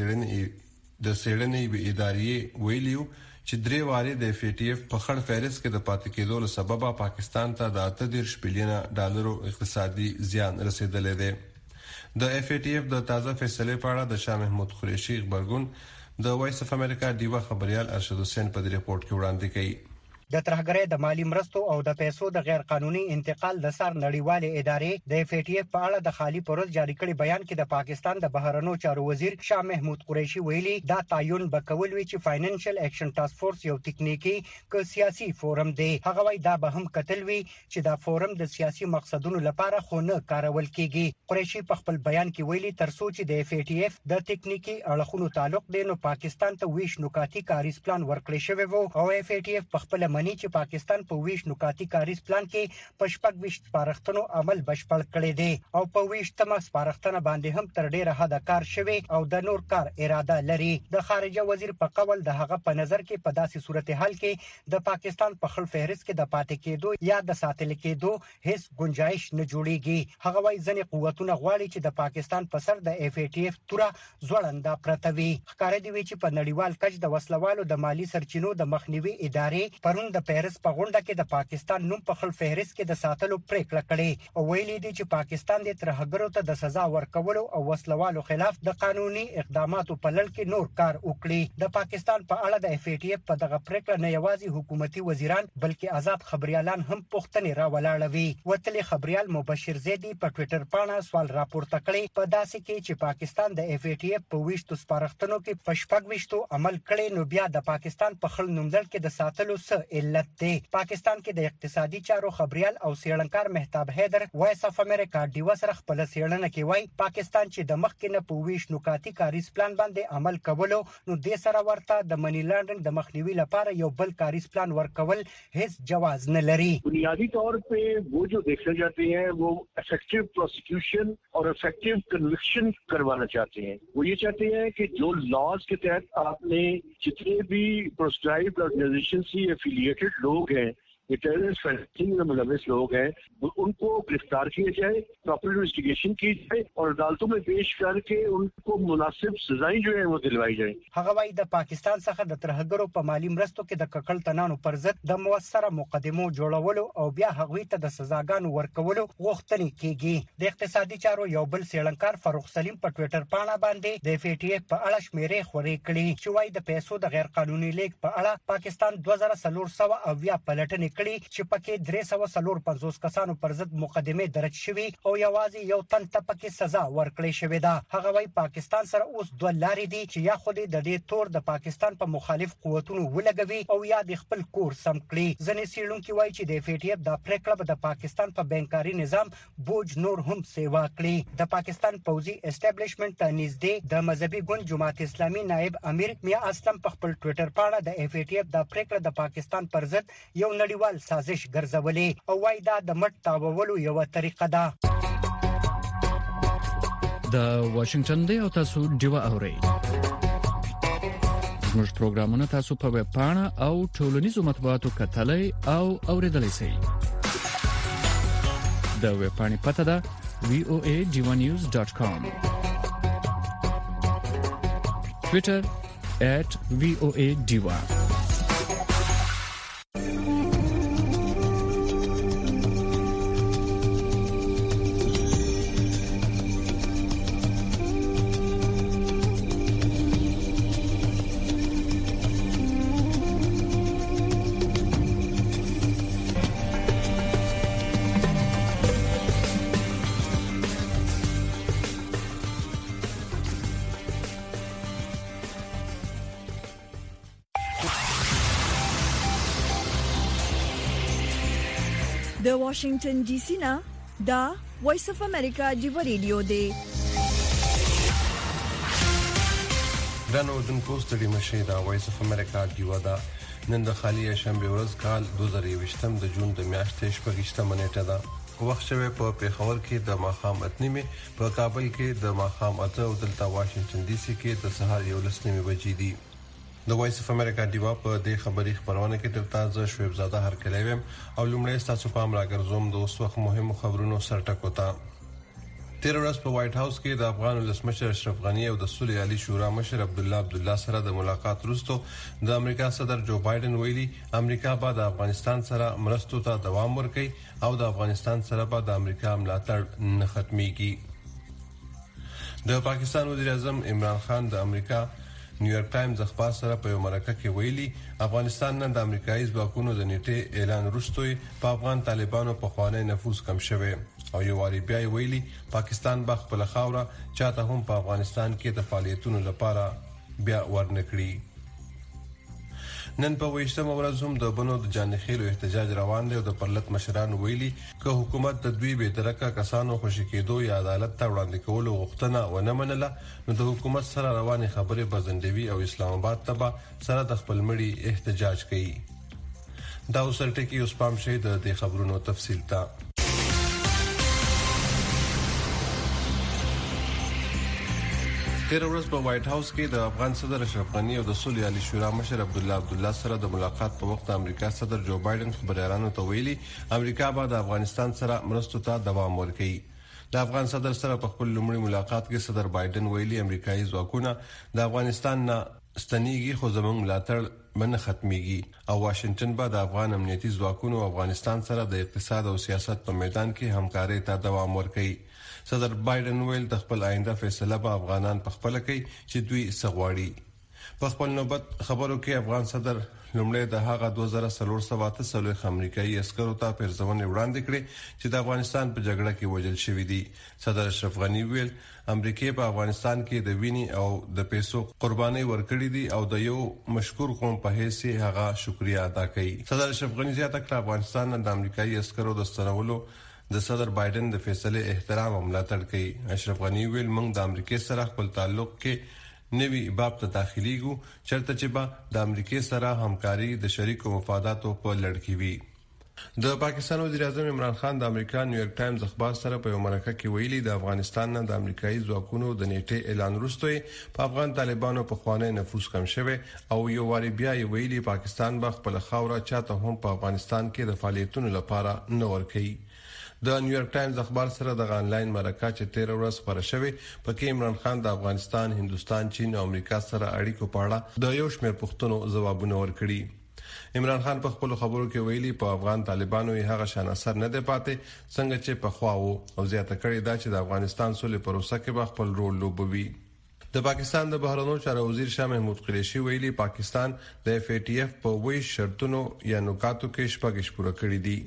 کې د سیړنې به ادارې ویلیو چې درې واره د FATF په خړ فهرست کې د پاتې کېدو له سببه پاکستان ته د 38 بلین ډالرو اقتصادي زیان رسیدلې ده. د FATF د تازه فیصله په اړه د شاه محمود قریشي خبرګون د وایس اف امریکا دیوا خبريال ارشد حسین په ریپورت کې وړاندې کړي. د ترهګرۍ د مالی مرستو او د پیسو د غیر قانوني انتقال د سر نړیوالې ادارې د FATF په اړه د خالي پروز جاری کړي بیان کې د پاکستان د بهرنیو چارو وزیر شاه محمود قریشي ویلي دا تعین بکول وی چې فاینانشل اکشن ټاسک فورس یو تکنیکی ک سیاسي فورم دی. هغه وی دا به هم کتل وی چې دا فورم د سیاسي مقصدونو لپاره خو نه کارول کیږي. قریشي په خپل بیان کې ویلي تر څو چې د FATF د تکنیکی اړخونو تعلق دی نو پاکستان ته ویش نکاتی کاریز پلان ورکړی شوی وو او FATF په خپل منی چې پاکستان په ویش نکاتی کاریز پلان کې پشپک ویش سپارښتنو عمل بشپړ کړی دی او په ویش تمه سپارښتنه باندې هم تر ډیره حد کار شوی او د نور کار اراده لري. د خارجه وزیر په قول د هغه په نظر کې په داسې صورتحال کې د پاکستان په خپل فهرست کې د پاتې کېدو یا د ساتل کېدو هیڅ گنجائش نه جوړیږي. هغه وايي ځنې قوتونه غواړي چې د پاکستان په سر د FATF توره ځوړنده پرته وي. ښکار دی چې په نړیوال کچ د وسلوالو د مالی سرچینو د مخنیوي ادارې پرون د پیرس په غونډه کې د پاکستان نوم په خپل فهرست کې د ساتلو پریکړه کړې او ویلي دي چې پاکستان د ترهګرو ته د سزا ورکولو او وسلوالو خلاف د قانوني اقداماتو په لړ کې نور کار وکړي. د پاکستان په اړه د FATF په دغه پریکړه نه یوازې حکومتي وزیران بلکې آزاد خبريالان هم پوښتنې راولاړوي. وتلي خبريال مبشر زیدی په ټوئیټر باندې سوال راپورته کړی په داسې کې چې پاکستان د FATF په ویشتو سپارښتنو کې پشپک ویشتو عمل کړي نو بیا د پاکستان په خپل نومدل کې د ساتلو څه علت دی. پاکستان کې د اقتصادي چارو خبريال او سیړنکار مهتاب حیدر وایس اف امریکا ډیوا سره خپل سیړنه کې وای پاکستان چې د مخ کې نه په ویش نکاتی کاریز پلان باندې عمل کولو نو د سره ورته د منی لانډرینګ د مخنیوي لپاره یو بل کاریز پلان ورکول هیڅ جواز نه لري. بنیادی طور पे वो जो देखना चाहते हैं वो इफेक्टिव प्रोसिक्यूशन और इफेक्टिव कन्विक्शन करवाना चाहते हैं. वो ये चाहते हैं कि जो लॉज के तहत आपने जितने भी प्रोस्क्राइब्ड ऑर्गेनाइजेशन से एफिलिएटेड लोग हैं ये टेररिस्ट फाइनेंसिंग में मुलविस लोग हैं उनको गिरफ्तार किया जाए, प्रॉपर इन्वेस्टिगेशन की जाए और अदालतों में पेश करके उनको मुनासिब सजाएं जो है वो दिलवाई जाए. هغه وايي د پاکستان څخه د ترهګرو په مالی مرستو کې د ککړ تنانو پر ضد د موثره مقدمو جوړولو او بیا هغوی ته د سزاګانو ورکولو غوښتنې کیږي. د اقتصادي چارو یو بل سیړنکار فاروق سلیم په ټوئیټر باندې باندې د FATF په اړه شمیرې خورې کړې چې وايي د پیسو د غیر قانوني لیک په اړه پاکستان 2400 او بیا پلټنې کړي چې پکې 350 کسانو پر ضد مقدمه درج شوي او یوازې یو تن ته پکې سزا ورکړې شوې ده. هغه وايي پاکستان سره اوس دوه لارې دي چې یا خو د دې تور د پاکستان په مخالف قوتونو ولګوي او یا د خپل کور سم کړي. ځنې سیړونکو وايي چې د FATF د پریکړه د پاکستان په بانکاري نظام بوج نور هم سیوا کړي. د پاکستان پوځي اسټابلیشمنت ته نږدې د مذهبي ګوند جماعت اسلامي نائب امیر میا اسلم په خپل ټوئیټر باندې د FATF د پریکړه د پاکستان پر ضد یو نړیوال سازش ګرځولې او وايي دا د مټ تاوولو یو طریقه ده. د واشنگټن دی او تاسو ډیوا اورئ. زموږ پروګرامونه تاسو په ویب پاڼه او ټولنیزو مطبوعاتو کتلای او اوریدلای شئ. د ویب پاڼې پته ده voanews.com. Twitter @voadiva. د واشنگټن ډي سي نه دا وایس اف امریکا دی ریډیو دی. دنو دن پوسټ دی مشه دا وایس اف امریکا دی ودا نن د خالی شنبه ورځ کال 2020 د جون د میاشتې شپږشتمه نیټه ده. وخت شوه په پیښور کې د ماخام اتنیمه، په کابل کې د ماخام اته او دلته واشنگټن ډي سي کې د سهار 11 بجې دي. د وایس اف امریکا دیوا په دې خبري خبرونه کې د تازه شویب زاده هر کلیوم او لومړی تاسو پام راګرځوم د اوس وخت مهمو خبرونو سرټکو ته. تیر ورځ په وایټ هاوس کې د افغان ولسمشر اشرف غنی او د صلح علی شورا مشر عبدالله سره د ملاقات وروسته د امریکا صدر جو بایدن ویلي امریکا به د افغانستان سره مرستو ته دوام ورکړي او د افغانستان سره به د امریکا ملاتړ نه ختميږي. د پاکستان وزیر اعظم عمران خان د امریکا نیویارک ټایمز اخبار سره په مرکه کې ویلي افغانستان نن د امریکایي ځواکونو د نیټه اعلان وروسته په افغان طالبانو په خوانی نفوذ کم شوی او یو واری بیا ویلي پاکستان به خپل خاوره چاته هم په افغانستان کې د فعالیتونو لپاره بیا ورنکړي. نن په ویشتمه ورځ هم د بنو د جانخیلو احتجاج روان دی او د پرلط مشران ویلي که حکومت د دوی به درکه کسانو خوشی کېدو یا عدالت ته وړاندې کولو غوښتنه ونه منله نو د حکومت سره رواني خبرې بزندوي او اسلام آباد ته سره د خپل مړي احتجاج کوي. دا وسلټه کې اوس پام شي د دې خبرونو تفصیل ته. تیر ورځ په وایټ هاوس کې د افغان صدر اشرف غنی او د صلح علی شورا مشر عبدالله سره د ملاقات په وخت امریکا صدر جو بایدن خبريالانو ته ویلي امریکا به د افغانستان سره مرستو ته دوام ورکړي. د افغان صدر سره په خپل لومړي ملاقات کې صدر بایدن ویلي امریکایي ځواکونه د افغانستان نه ستنیږي خو زموږ ملاتړ من ختميږي او واشنگټن به د افغان امنیتي ځواکونو افغانستان سره د اقتصاد او سیاست په میدان کې همکاري ته دوام ورکړي. صدر بایدن ویل د خپل آینده فیصله به افغانان په خپل کوي چې دوی سغواړي. په خپل نوبت خبرو کې افغان صدر لومړی د هغه 2348 امریکایي عسکرو ته پیرزونې وړاندې کړې چې د افغانستان په جګړه کې وژل شوي دي. صدر اشرف غنی ویل امریکا په افغانستان کې د ویني او د پیسو قرباني ورکړې دي او د یو مشکور قوم په حیث هغه شکریا ادا کړي. صدر اشرف غنی زیاته کړ افغانستان د امریکایي عسکرو د ستنولو د صدر بایدن د فیصله احترام او ملاتړ کوي. اشرف غنی ویل موږ د امریکا سره خپل تعلق کې نوی باب ته داخليږو چرته چې به د امریکا سره همکاري د شریکو مفاداتو په لړ کې وي. د پاکستان وزیر اعظم عمران خان د امریکا نیویارک ټایمز اخبار سره په مرکه کې ویلي د افغانستان نه د امریکایي ځواکونو د نیټه اعلان وروسته په افغان طالبانو په خوانی نفوذ کم شوی او یو واری بیا ویلي پاکستان به خپل خاوره چاته هم په افغانستان کې د فعالیتونو لپاره نه ورکړي. د نیویارک ټایمز اخبار سره د آنلاین مرکه چې 13 ورځ خبره شوې پکې عمران خان د افغانستان، هندستان، چین او امریکا سره اړیکو په اړه د یو شمېر پوښتنو ځوابونه ورکړي. عمران خان په خپل خبرو کې ویلي په افغان طالبانو یې هغه شان اثر نه دی پاتې څنګه چې په خواو او زیاته کړی دا چې د افغانستان صلح پروسه کې به خپل رول لوبوي. د پاکستان د بهرنیو چارو وزیر شاه محمود قریشي ویلي پاکستان د FATF په وی شرطونو یا نکاتو کې شپږ پوره کړی دي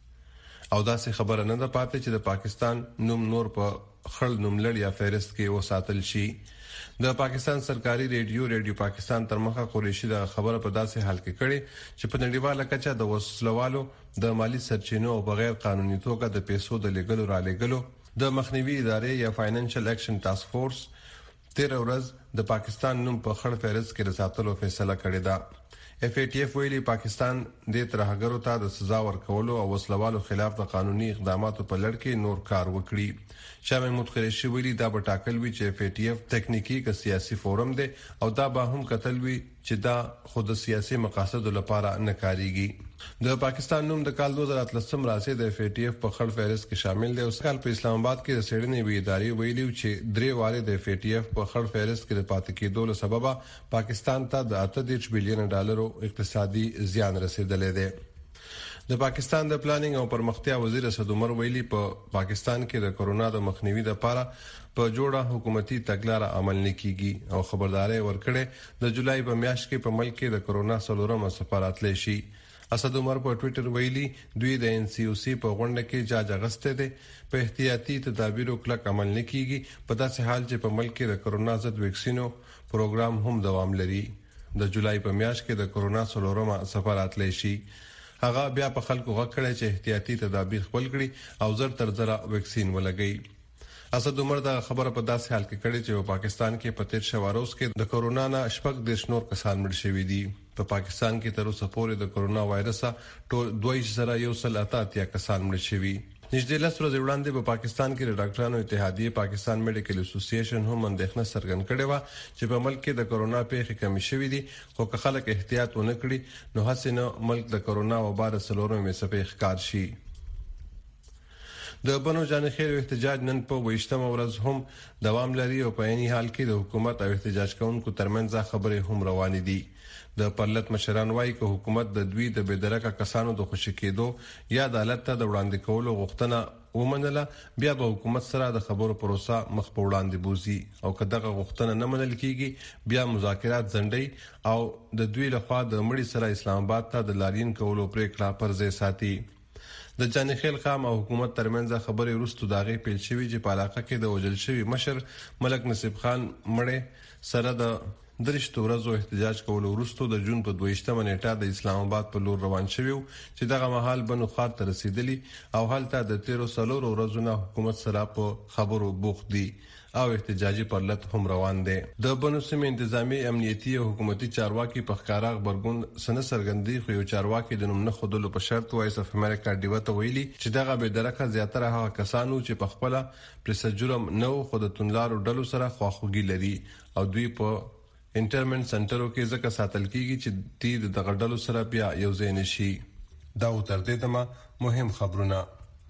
او دا څه خبره نه ده پاتې چې د پاکستان نوم نور په خړ نوملړ یا فهرست کې وساتل شي. د پاکستان سرکاري ریډیو پاکستان تر مخه قریشي د خبره په داسې حال کې کړي چې په نړیواله کچه د وسلوالو د مالی سرچینو او بغیر قانوني توګه د پیسو د لګلو را لګلو د مخنیوي ادارې یا فاینانشل اکشن ټاسک فورس 13 ورځ د پاکستان نوم په خړ فهرست کې رساتلو فیصله کړې ده. FATF ویلي پاکستان د ترهګرو ته د سزا ورکولو او وسلوالو خلاف د قانوني اقداماتو په لړ کې نور کار وکړي. شاه محمود قریشي ویلي دا به ټاکل وي چې FATF تکنیکی که سیاسي فورم دی او دا به هم کتل وي چې دا خود سیاسي مقاصد لپاره نه کاریږي. د پاکستان نوم د کال 2013 راځي د FATF په خړ فهرست کې شامل دی او کال په اسلام آباد کې د سړنې وی ادارې ویلي چې درې واره د FATF په خړ فهرست کې د پاتې کېدو له سببه پاکستان ته د 38 بلین ډالرو اقتصادي زیان رسیدلې ده. د پاکستان د پلانینګ او پرمختیا وزیر اسد عمر ویلي په پاکستان کې د کورونا د مخنیوي لپاره په جوړه حکومتي تګلارې عمل نه کیږي او خبرداري ورکړې د جولای په میاشت کې په ملک کې د کورونا سلورم سفارت لشي. اسد عمر په ټوئیټر ویلي دوی د NCOC په غونډه کې جاج اغسته دي په احتیاطي تدابیرو کلک عمل نه کیږي په داسې حال چې په ملک کې د کورونا ضد ویکسینو پروګرام هم دوام لري. د جولای په میاشت کې د کورونا سلورم سفارت لشي هغه بیا په خلکو غکړی چې احتیاطي تدابیر خپل کړي او زر تر زر ویکسین ولګي. اسد عمر دا خبره په داسې حال کې کړي چې په پاکستان کې په تیر شواروس کې د کورونا نه شپږ د نور کسان مړ شوي دي. په پاکستان کې تر اوسه پورې د کورونا وایرس ټول 2.1 کسان مړ شوي. نږدې 10 ورځې وړاندې په پاکستان کې د ډاکټرانو اتحادیه پاکستان میډیکل اسوسییشن هم اندېښنه څرګند کړې و چې په ملک کې د کورونا پیښې کمې شوې دي، خو که خلک احتیاط ونه کړي نو هڅه نه ملک د کورونا وبا د سلورمې څپې ښکار شي. د بنو جانخیل احتجاج نن په 28مه ورځ هم دوام لري او په عیني حال کې د حکومت او احتجاج کوونکو ترمنځ خبرې هم روانې دي. د پرلط مشران وايي چې حکومت د دوی د بېدرکه کسانو د خوشی کېدو یا عدالت ته د وړاندې کولو غوښتنه ومنله، بیا به حکومت سره د خبرو پروسه مخ په وړاندې بوزي او که دغه غوښتنه نه منل کیږي بیا مذاکرات ځنډي او د دوی لخوا د مړي سره اسلام آباد ته د لاریون کولو پریکړه پر ځای ساتي. د جانخیل خام او حکومت ترمنځ خبرې وروسته داغه پیل شوې چې په علاقه کې د وجل شوی مشر ملک نصیب خان مړې سره د درشتو ورځو احتجاج کولو وروسته د جون په 22مه نیټه د اسلام آباد په لور روان شوی چې دغه مهال بنو خار ته رسیدلی او هلته د 13 ورځو نه حکومت سره په خبرو بوخت دي او احتجاجي پرلط هم روان دي. د بنو سیمې انتظامی امنیتي او حکومتي چارواکي په ښکارا خبرګون سن سرګندي خو یو چارواکي د نوم نه خودلو په شرط وایس اف امریکا دیوته ویلي چې دغه به درکه زیاتره هغه کسانو چې په خپل پرس جرم نو خود تونلارو ډلو سره خواخوږي لري او دوی په انټرمنټ سنټرو کې ځکه ساتل کیږي چې د دغه ډلو سره بیا یو ځای نشي. دا تر دې دمه مهم خبرونه.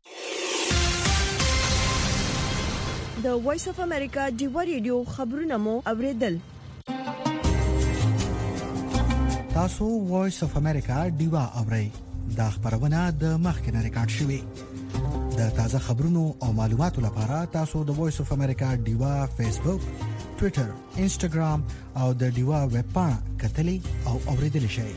د وایس اف امریکا ډیوا ریډیو خبرونه مو اوریدل. تاسو وایس اف امریکا ډیوا اورئ. دا خبرونه د مخکنه ریکارډ شوې. د تازه خبرونو او معلوماتو لپاره تاسو د وایس اف امریکا ډیوا فیسبوک، ټوئیټر، انسټاګرام او د ډیوا ویب پاڼه کتلې او اوریدلې شئ.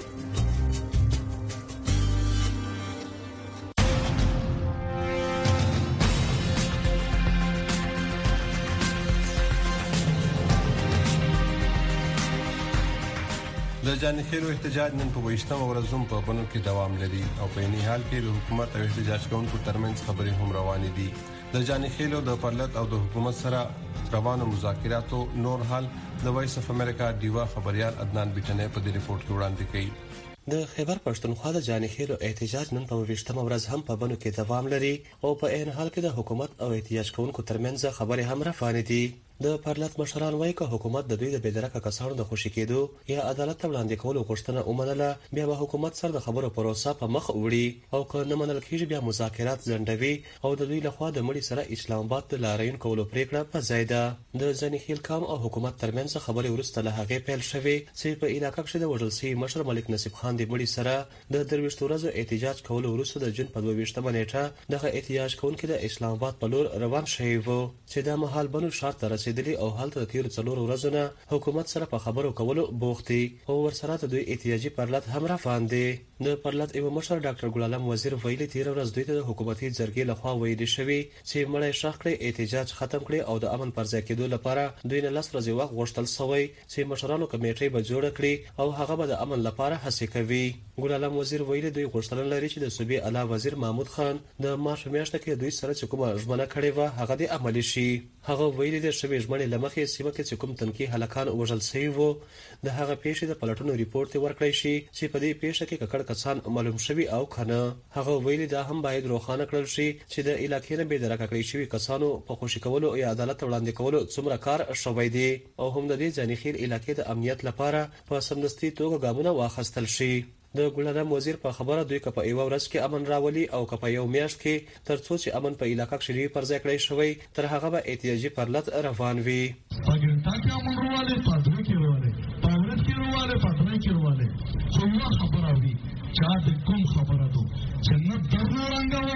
د جانخیل احتجاج نن په 28مه ورځ هم په بنو کې دوام لري او په عیني حال کې د حکومت او احتجاج کوونکو ترمنځ خبرې هم روانې دي. د جانخیل د پرلط او د حکومت سره روانو مذاکراتو نور حال د وایس اف امریکا ډیوا خبريال عدنان بیٹنه په دې ریپورت کې وړاندې کړي. د خیبر پښتونخوا د جانخیل احتجاج نن په 28مه ورځ هم په بنو کې دوام لري او په عین حال کې د حکومت او احتجاج کوونکو ترمنځ خبرې هم روانې دي. د پرلط مشران وايي چې حکومت د دوی د بېدرکه کسانو د خوشی کېدو یا عدالت ته وړاندې کولو غوښتنه ومنله، بیا به حکومت سره د خبرو پروسه په مخ وړي او که نه منل کېږي بیا مذاکرات ځنډوي او د دوی لخوا د مړي سره اسلام آباد ته لاریون کولو پریکړه په ځای ده. د جانخیل کام او حکومت ترمنځ خبرې وروسته له هغې پیل شوې چې په علاقه کې د وژل شوي مشر ملک نصیب خان د مړي سره د 23 ورځو احتجاج کولو وروسته د جون په 22مه نیټه دغه احتجاج کوونکي د اسلام آباد په لور روان شوي وو چې د مهال بنو شهر ته رسیدلی او هلته تیر 4 ورځې حکومت سره په خبرو کولو بوختي او ورسره د دوی احتیاجي پرلط هم روان دي. د پرلط یو مشر ډاکټر ګل عالم وزیر ویلي تیر ورځ دوی ته د حکومتي جرګې لخوا ویل شوی چې مړی شخ کړي احتجاج ختم کړي او د امن پر ځای کېدو لپاره دوی نه 10 ورځې وخت غوښتل شوی چې مشرانو کمیټې به جوړ کړي او هغه به د امن لپاره هڅه کوي. ګل عالم وزیر ویلي دوی غوښتل لري چې د صوبې اعلی وزیر محمود خان د مارچ میاشتې کې دوی سره کومه ژمنه کړې و هغه د عملي شي. هغه ویلي د شوی ژمنې لمخې سیمه کې کوم تنکي هلاکان وژل شوي وو د هغه پیښې د پلټونو ریپورت ورکړی شي چې په دې پیښه کې ککړ کسان معلوم شوي او کنه. هغه ویلي دا هم باید روښانه کړل شي چې د علاقې نه بېدرکه کړی شوي کسانو په خوشي کولو یا عدالت وړاندې کولو څومره کار شوی دی او هم د دې جانخیل علاقې د امنیت لپاره په سمدستي توګه ګامونه واخیستل شي. د ګلعالم وزیر په خبره دوی که په یو ورځ کې امن راولي او که په یو میاشت کې ترڅو چې امن په علاقه کې شری پر ځای کړی شوی تر هغه به احتیاجي پرلط روان وي. پاکستان کې امن راولي پاتره کې راولي پاورت کې راولي پاتره کې راولي خو یو خبره وي چې دا کوم خبره ده چې نه درنه رنګو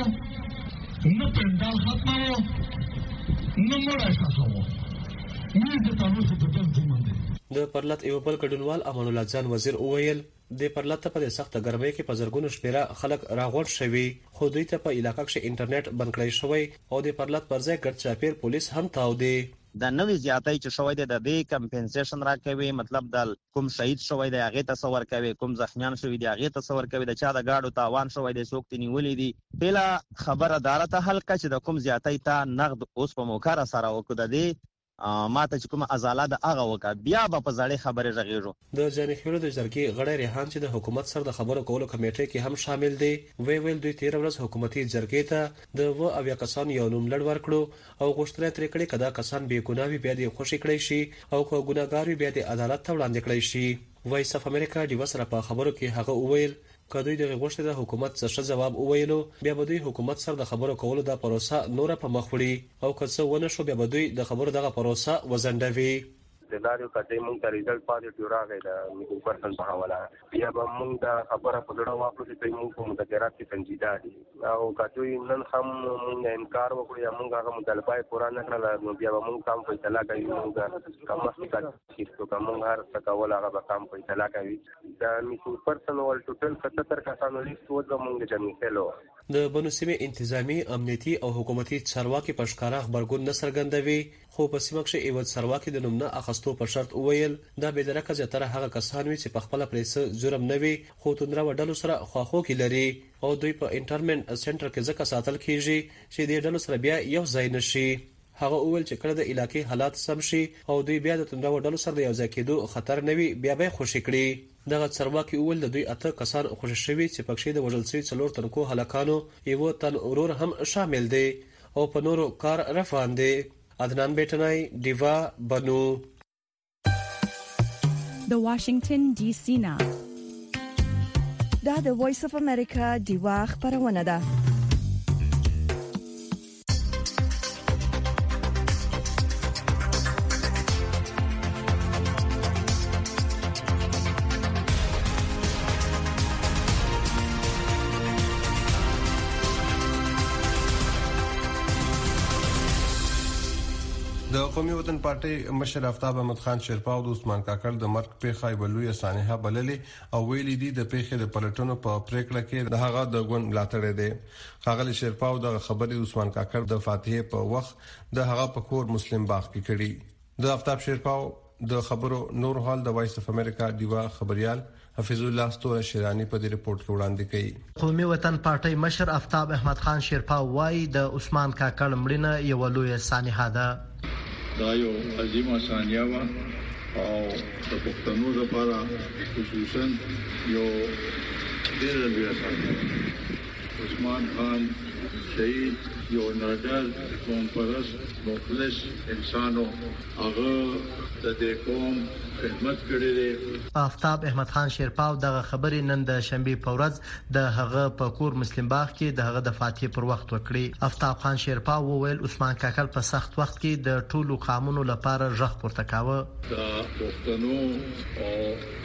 نه پندال ختمو نه مړای ښخو مې د تاسو په تاسو د پرلط یو بل کډونوال امان الله جان وزیر وویل د پرلط په سخت ګرمۍ کې په زرګونو شمیره خلک راغونډ شوي خو دوی ته په علاقه کې انټرنیټ بند کړی شوی او د پرلط پر ځای ګډ چاپیر پولیس هم تاو دي. د نوې زیاتۍ چې شوې ده د دې کمپنسیشن راکوي، مطلب د کوم شهید شوی دی هغه تصور کوي، کوم زخمیان شوی دی هغه تصور کوي، د چا د گاډو تاوان شوی دی څوک نیولې دي. بلا خبره دارته حل کچ د کوم زیاتۍ ته نقد اوس په موکر سره وکړه دی ماته چې کوم ازاله د هغه وکړه بیا به په ځړې خبرې رغېږو. د جانخېلو د جرګې غړی ریحان چې د حکومت سره د خبرو کولو کمیټې کې هم شامل دی ویل دوی 13 ورځ حکومتي جرګې ته د و اویا کسان یو نوم لړ ورکړو او غوښتنه ترې کړې کدا کسان بې ګناوي بیا دې خوشي کړی شي او کو ګناګار بیا دې عدالت ته وړاندې کړی شي. وایس اف امریکا د وسره په خبرو کې هغه وویل کدوې د غوښتنې د حکومت څخه جواب وویلو بیا به دوی حکومت سره د خبرو کولو د پروسه نور په مخ وړي او که څه ونه شو بیا به دوی د خبرو دغه پروسه وزندوي. دلارو کته مونږ ته ریزلټ پازیټیو راغی دا میټینګ پرسن په حواله بیا به مونږ دا خبره په ډېر واپس چې مونږ په مذاکرات کې سنجیده دي او کته نن هم مونږ انکار وکړو یا مونږ هغه مطالبه پورا نه کړل نو بیا به مونږ کام فیصله کوي مونږ کوم څه چې کوم هر څه کول هغه به کام فیصله کوي. دا میټینګ پرسن ول ټوټل 77 کسانو لیست و د مونږ جمع کړو. د بنوسمه انتظامی امنیتي او حکومتي چارواکي پښکارا خبرګون نه څرګندوي خو په سیمه کې ایوت چارواکي د نوم نه اخستو په شرط وویل دا به درکه زیاتره هغه کسان وي چې په خپل پریس جرم نه وي خو تندره وډلو سره خواخو کې لري او دوی په انټرمنټ سنټر کې ځکه ساتل کیږي چې د ډلو سره بیا یو ځای نشي. هغه اول چې کله د علاقې حالات سم شي او دوی بیا د تندره وډلو سره د یو ځای کېدو خطر نه وي بیا به خوشی کړي. دغه چارواکي اول د دوی اته کسان خوشی شوي چې پکښې د وژل شوي 4 تنکو هلاکانو یو تن اورور هم شامل دي او په نورو کار رفان دي. عدنان بیٹنائی دیوا بنو د واشنگټن ډي سي نا دا د وایس اف امریکا دیوا خبرونه ده. د قومي وطن پارټي مشر آفتاب احمد خان شیرپا او عثمان کاکړ د مرګ پیښه بلوي سانحه بللې او ویلي دي د پیښې د پلټونو په پریکړه کې د هغه د ګوند ملاتړ دی. خاغلی شیرپا او د خبري عثمان کاکړ د فاتحه په وخت د هغه په کور مسلم باغ کې کړي. د آفتاب شیرپا د خبرو نور حال د وایس اف امریکا دیوا خبريال حفیظ الله ستوره شیرانی په دې رپورت کې وړاندې کړي. قومي وطن پارټي مشر آفتاب احمد خان شیرپا وايي د عثمان کاکړ مړینه یو لوی سانحه ده. دا یو عظیمه ثانیه و او د پښتنو لپاره خصوصا یو ډېر لوی ثانیه. عثمان خان شهید یو نادر قوم پرست مخلص انسانو هغه د دې قوم خدمت کړې ده. آفتاب احمد خان شیرپا دغه خبرې نن د شنبه په ورځ د هغه په کور مسلم باغ کې د هغه د فاتحه پر وخت وکړي. آفتاب خان شیرپا وویل عثمان کاکړ په سخت وخت کې د ټولو قومونو لپاره ژغ پورته کاوه. د پښتنو او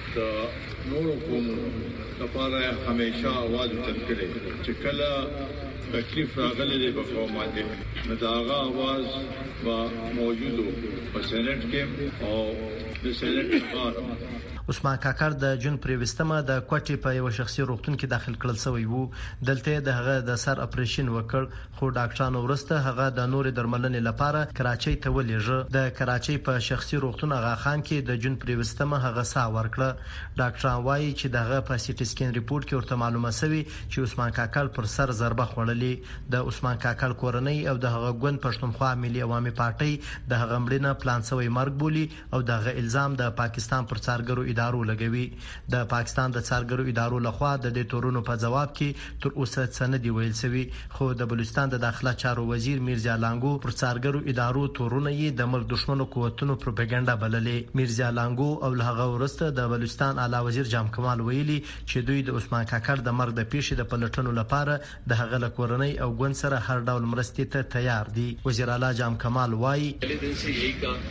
د نورو قومونو لپاره همیشه आवाज وکړي چې کله تکلیف راغلی دی په قوم باندې نو دا هغه आवाज با موجود په سېنات کې او د سېنات لپاره. عثمان کاکړ د جون پریوستمه د کوټې په یو شخصي روغتون کې داخل کړل شوی وو. دلته د هغه د سر اپریشن وکړ خو ډاکټرانو ورسته هغه د نورې درملنې لپاره کراچۍ ته ولېږه. د کراچۍ په شخصي روغتون اغا خان کې د جون پریوستمه هغه سا ورکړه. ډاکټران وایي چې دغه په سي ټي سکین ریپورت کې ورته معلومه شوی چې عثمان کاکړ پر سر ضربه خوړلې. د عثمان کاکړ کورنۍ او د هغه ګوند پښتونخوا ملي عوامي پارټي د هغه مړینه پلان شوی مرګ بولی او دغه الزام د پاکستان پر څارګرو ادارو لګوي. د پاکستان د څارګرو ادارو لخوا د دې تورونو په جواب کې تر اوسه څه نه دی ویل شوی خو د بلوچستان د داخله چارو وزیر میرزا لانګو پر څارګرو ادارو تورونه یې د ملک دښمنو قوتونو پروپاګاندا بللې. میرزا لانګو او هغه ورسته د بلوچستان اعلی وزیر جام کمال ویلي چې دوی د عثمان کاکړ د مرګ د پیښې د پلټنو لپاره د هغه لکورنۍ او ګوند سره هر ډول مرستې ته تیار دي. وزیر اعلی جام کمال وایي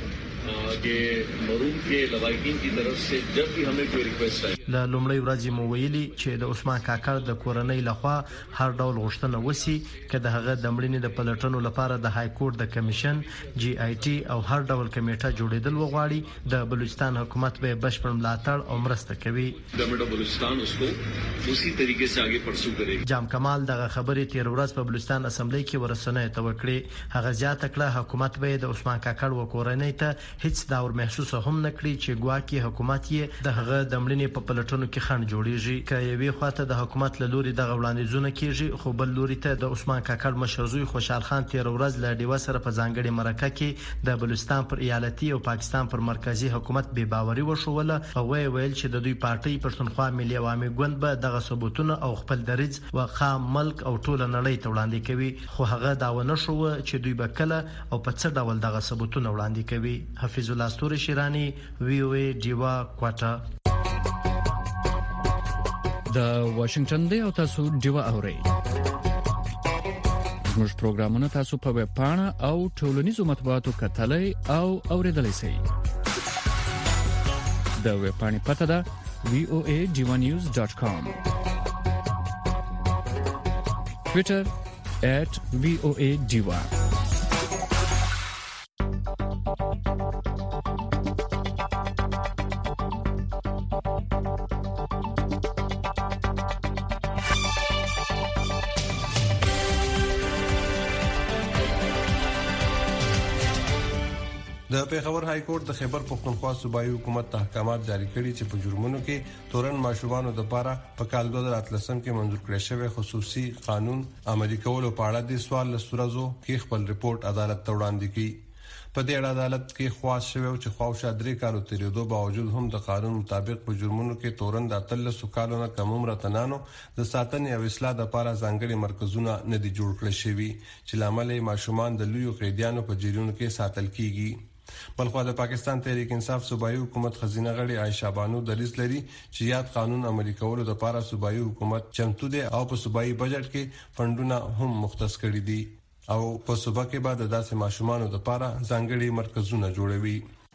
कि मरूम के लवाकिन की तरफ से जब भी हमें कोई रिक्वेस्ट आए لا لومړی ورځ مو ویلي چې د عثمان کاکړ د کورنۍ لخوا هر ډول غوښتنه وسی کله هغه د مړینې د پلټنو لپاره د های کورټ د کمیشن جی آی ټی او هر ډول کمیټه جوړیدل وغواړي د بلوچستان حکومت به بشپړ ملاتړ او مرسته کوي گورنمنٹ بلوچستان اس کو اسی طریقے سے آگے پرسو کرے جام کمال دغه خبرې تیر ورځ په بلوچستان اسمبلی کې ورسنه توکړي هغه زیاته کړه حکومت به د عثمان کاکړ و کورنۍ ته هیڅ داور محسوس هم نکړي چې ګواکې حکومت یې د هغه د مړینې په پلټنو کې خنډ جوړیږي که یوې خواته د حکومت له لوري دغه وړاندیزونه کیږي خو بل لوري ته د عثمان کاکړ مشرزوی خوشحال خان تیر ورځ له ډیوه سره په ځانګړي مرکه کې د بلوچستان پر ایالتي او پاکستان پر مرکزی حکومت بې باوري وشوله او ویل چې د دوی پارټي پښتونخوا ملي عوامي ګوند به دغه ثبوتونه او خپل دریځ وقام ملک او ټول نړۍ ته وړاندې کوي خو هغه دا ونه شو چې دوی به کله او په څه ډول دغه ثبوتونه وړاندې کوي حفیظ الله ستوري شیرانی وی او ای ډیوا کوټا د واشنگټن دی او تاسو ډیوا اورئ زموږ پروګرامونه تاسو په ویب پاڼه او ټولنیزو مطبوعاتو کتلای او اوریدلای شئ د ویب پاڼې پته ده voanews.com Twitter @voadiva د پیښور های کورټ د خیبر پښتونخوا صوبایي حکومت احکامات جاری کړي چې په جرمونو کې تورن ماشومانو د لپاره په کال 2013 کې منظور کړی شوی خصوصي قانون عملي کولو په اړه د سوال لسترزو کې خپل ریپورت عدالت ته وړاندې کړي په دې عدالت کې خواص شوی چې خواوشا درې کالو تیریدو باوجود هم د قانون مطابق په جرمونو کې تورن د 13 کالو نه کم عمر تنانو د ساتنې او اصلاح لپاره ځانګړي مرکزونه نه دي جوړ کړل شوی چې لامل ماشومان د لویو قیدیانو په جیلونو کې ساتل کیږي بلخو د پاکستان تحریک انصاف صوبایي حکومت خزینه غړي عائشہ بانو دریځ لري چې یاد قانون عملي کولو لپاره صوبایي حکومت چمتو دي او په صوبایي بجټ کې فندونه هم مختص کړي دي او په صوبه کې بعد داسې ماشومانو لپاره ځانګړي مرکزونه جوړوي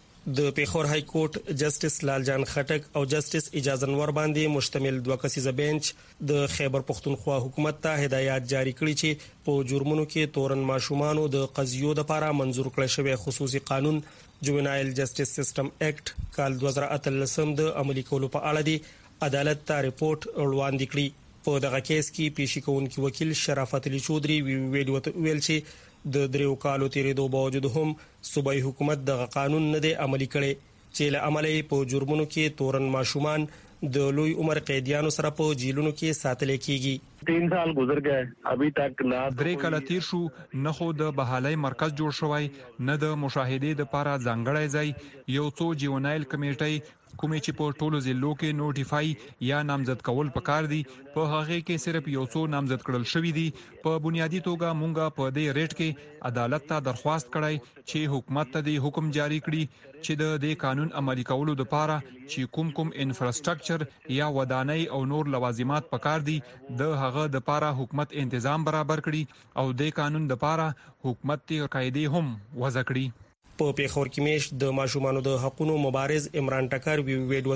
د پیښور های کورټ جسټس لالجان خټک او جسټس اجازه انور باندې مشتمل دوه کسیزه بنچ د خیبر پښتونخوا حکومت ته هدایت جاری کړي چې په جرمونو کې تورن ماشومانو د قضیو لپاره منظور کړی شوی خصوصي قانون جوینایل جسټس سیستم ایکټ کال 2013 د عملي کولو په اړه دی عدالت ته ریپورت وړاندې کړی په دغه کیس کې پیشي کوونکی وکیل شرافت علي چودري ویل چې د دریو کالو تیریدو باوجود هم صوبایي حکومت دغه قانون نه دی عملي کړی چې له عملي په جرمونو کې تورن ماشومان د لوی عمر قیدیانو سره په جیلونو کې ساتل کیږي 3 سال گزر گئے ابھی تک نه درې کال تیر شو نه خو د بحالای مرکز جوړ شوی نه د مشاهده لپاره ځانګړی ځای یو څو جیونایل کمیټي کومې چې په ټولو ضلعو کې نوټیفای یا نامزد کول پکار دي په هغه کې صرف یو څو نامزد کړل شوی دي په بنیادی توګه مونږه په دې ریټ کې عدالت ته درخواست کړای چې حکومت ته د حکم جاری کړي چې د دې قانون عملي کولو لپاره چې کوم انفراستراکچر یا ودانۍ او نور لوازمات پکار دي د هغه د لپاره حکومت تنظیم برابر کړي او د قانون لپاره حکومت ته قاعده هم وضع کړي په پیښور کې میش د ماشومانو د حقوقو مبارز عمران ټکر ویل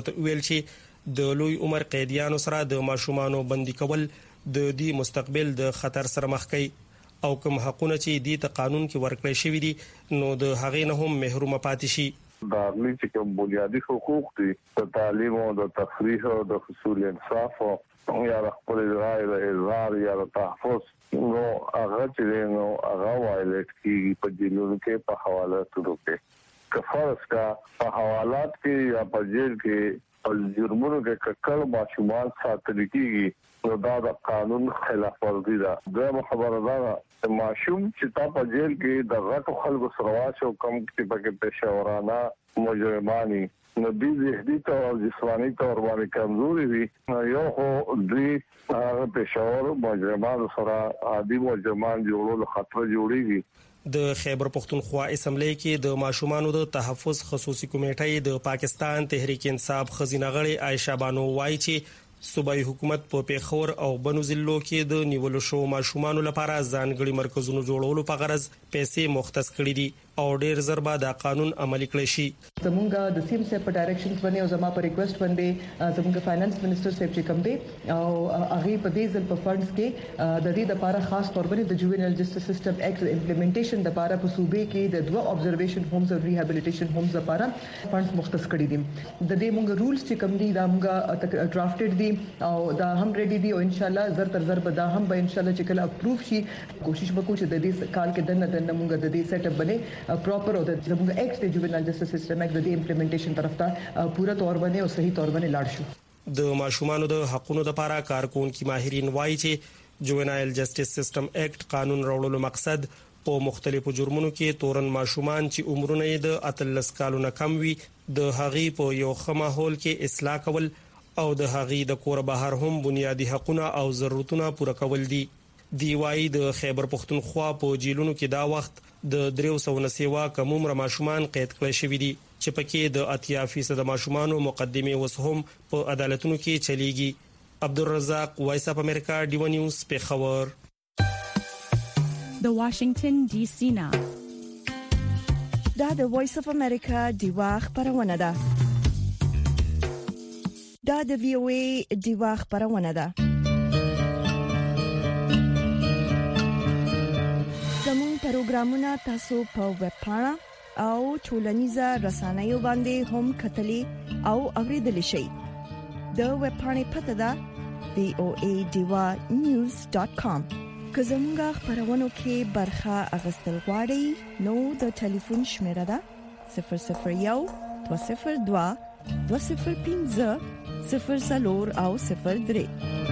چې د لوی عمر قیدیانو سره د ماشومانو بندي کول د دې مستقبل د خطر سره مخ کوي او کوم حقونه چې د قانون کې ورکړل شوی دي نو د هغې نه هم محروم پاتې شي د عملي چې کوم بنیادی حقوق دي د تعلیم او د تفریح او د حصول انصاف او یا د خپل رائے د اظهار یا د تحفظ نو هغه چې نو هغه وایلیټ کیږي په جیلونو کې په حوالاتو کې کفارس کا په حوالات کې یا په جیل کې او جرمونو کې ککړ ماشومان ساتل کیږي نو دا د قانون خلاف ورزي ده د خبره ده ماشوم چې تا په جیل کې د غټو خلکو سره واشو کم کې پکې پېښورانه مجرمانی نو دې ذهني او جسماني تور باندې کمزوري وي یو خو دې هغه پېښور مجرمان سره عادي مجرمان جوړول خطر جوړيږي د خیبر پښتونخوا اسمبلی کې د ماشومانو د تحفظ خصوصي کمیټې د پاکستان تحریک انصاف خزینه غړي عائشہ بانو وایي چې صوبایي حکومت په پیښور او بنو ضلعو کې د نیولو شو ماشومانو لپاره ځانګړي مرکزونو جوړولو په غرض پیسې مختص کړې دي او ډیر زر به دا قانون عملي کړی شي. زمونږ د سیم سیپ په ډایرکشنز باندې او زما په ریکوست باندې زمونږ فاینانس منسٹر صاحب چې کوم دی او هغه په دې ځل په فندز کې د دې لپاره خاص تور باندې د جوینل جسټس سیستم ایکټ امپلیمنټیشن لپاره په صوبې کې د 2 observation homes او ریهابیلیټیشن homes لپاره فندز مختص کړي دي. د دې مونږ رولز چې کوم دي دا مونږ ډرافټډ دي او دا هم ریډي دي او ان شاء الله زر تر زر به دا هم به ان شاء الله چې کله اپروف شي کوشش وکړو چې د دې کال کې دنه مونږ د دې سیټ اپ باندې پراپر او د زموږ ایکټ د جوینل جسټس سیستم ایکټ د امپلیمنټیشن طرف ته پوره تور باندې او صحیح تور باندې لاړ شو. د ماشومانو د حقوقو لپاره کارکونکو ماهرین وایي چې جوینایل جسټس سیستم ایکټ قانون راوړلو مقصد په مختلفو جرمونو کې تورن ماشومان چې عمرونه یې د 13 کالو نه کم وي د هغې په یو ښه ماحول کې اصلاح کول او د هغې د کور بهر هم بنیادی حقوقونه او ضرورتونه پوره کول دي. دی وايي د خیبر پختونخوا په جیلونو کې دا وخت د 300 سیوا کم عمر ماشومان قید کړي شوی دي چې پکې د 80% ماشومانو مقدمه وسهم په عدالتونو کې چلیږي. عبدالرزاق وایس اف امریکا ډیو نیوز په خبر د واشنگټن ډي سي نا د وایس اف امریکا دیوا خبرونه ده. د وی او ای دیوا خبرونه ده. زموږ پروګرامونه تاسو په ویب پاڼه او ټولنیزه رسنیو باندې هم کتلی او اوریدلی شئ. د ویب پاڼې پته ده voadiwa.news.com. که زموږ خبرونو کې برخه اغوستل غواړئ نو د ټلیفون شمیره ده 001 202 205 00 او 03.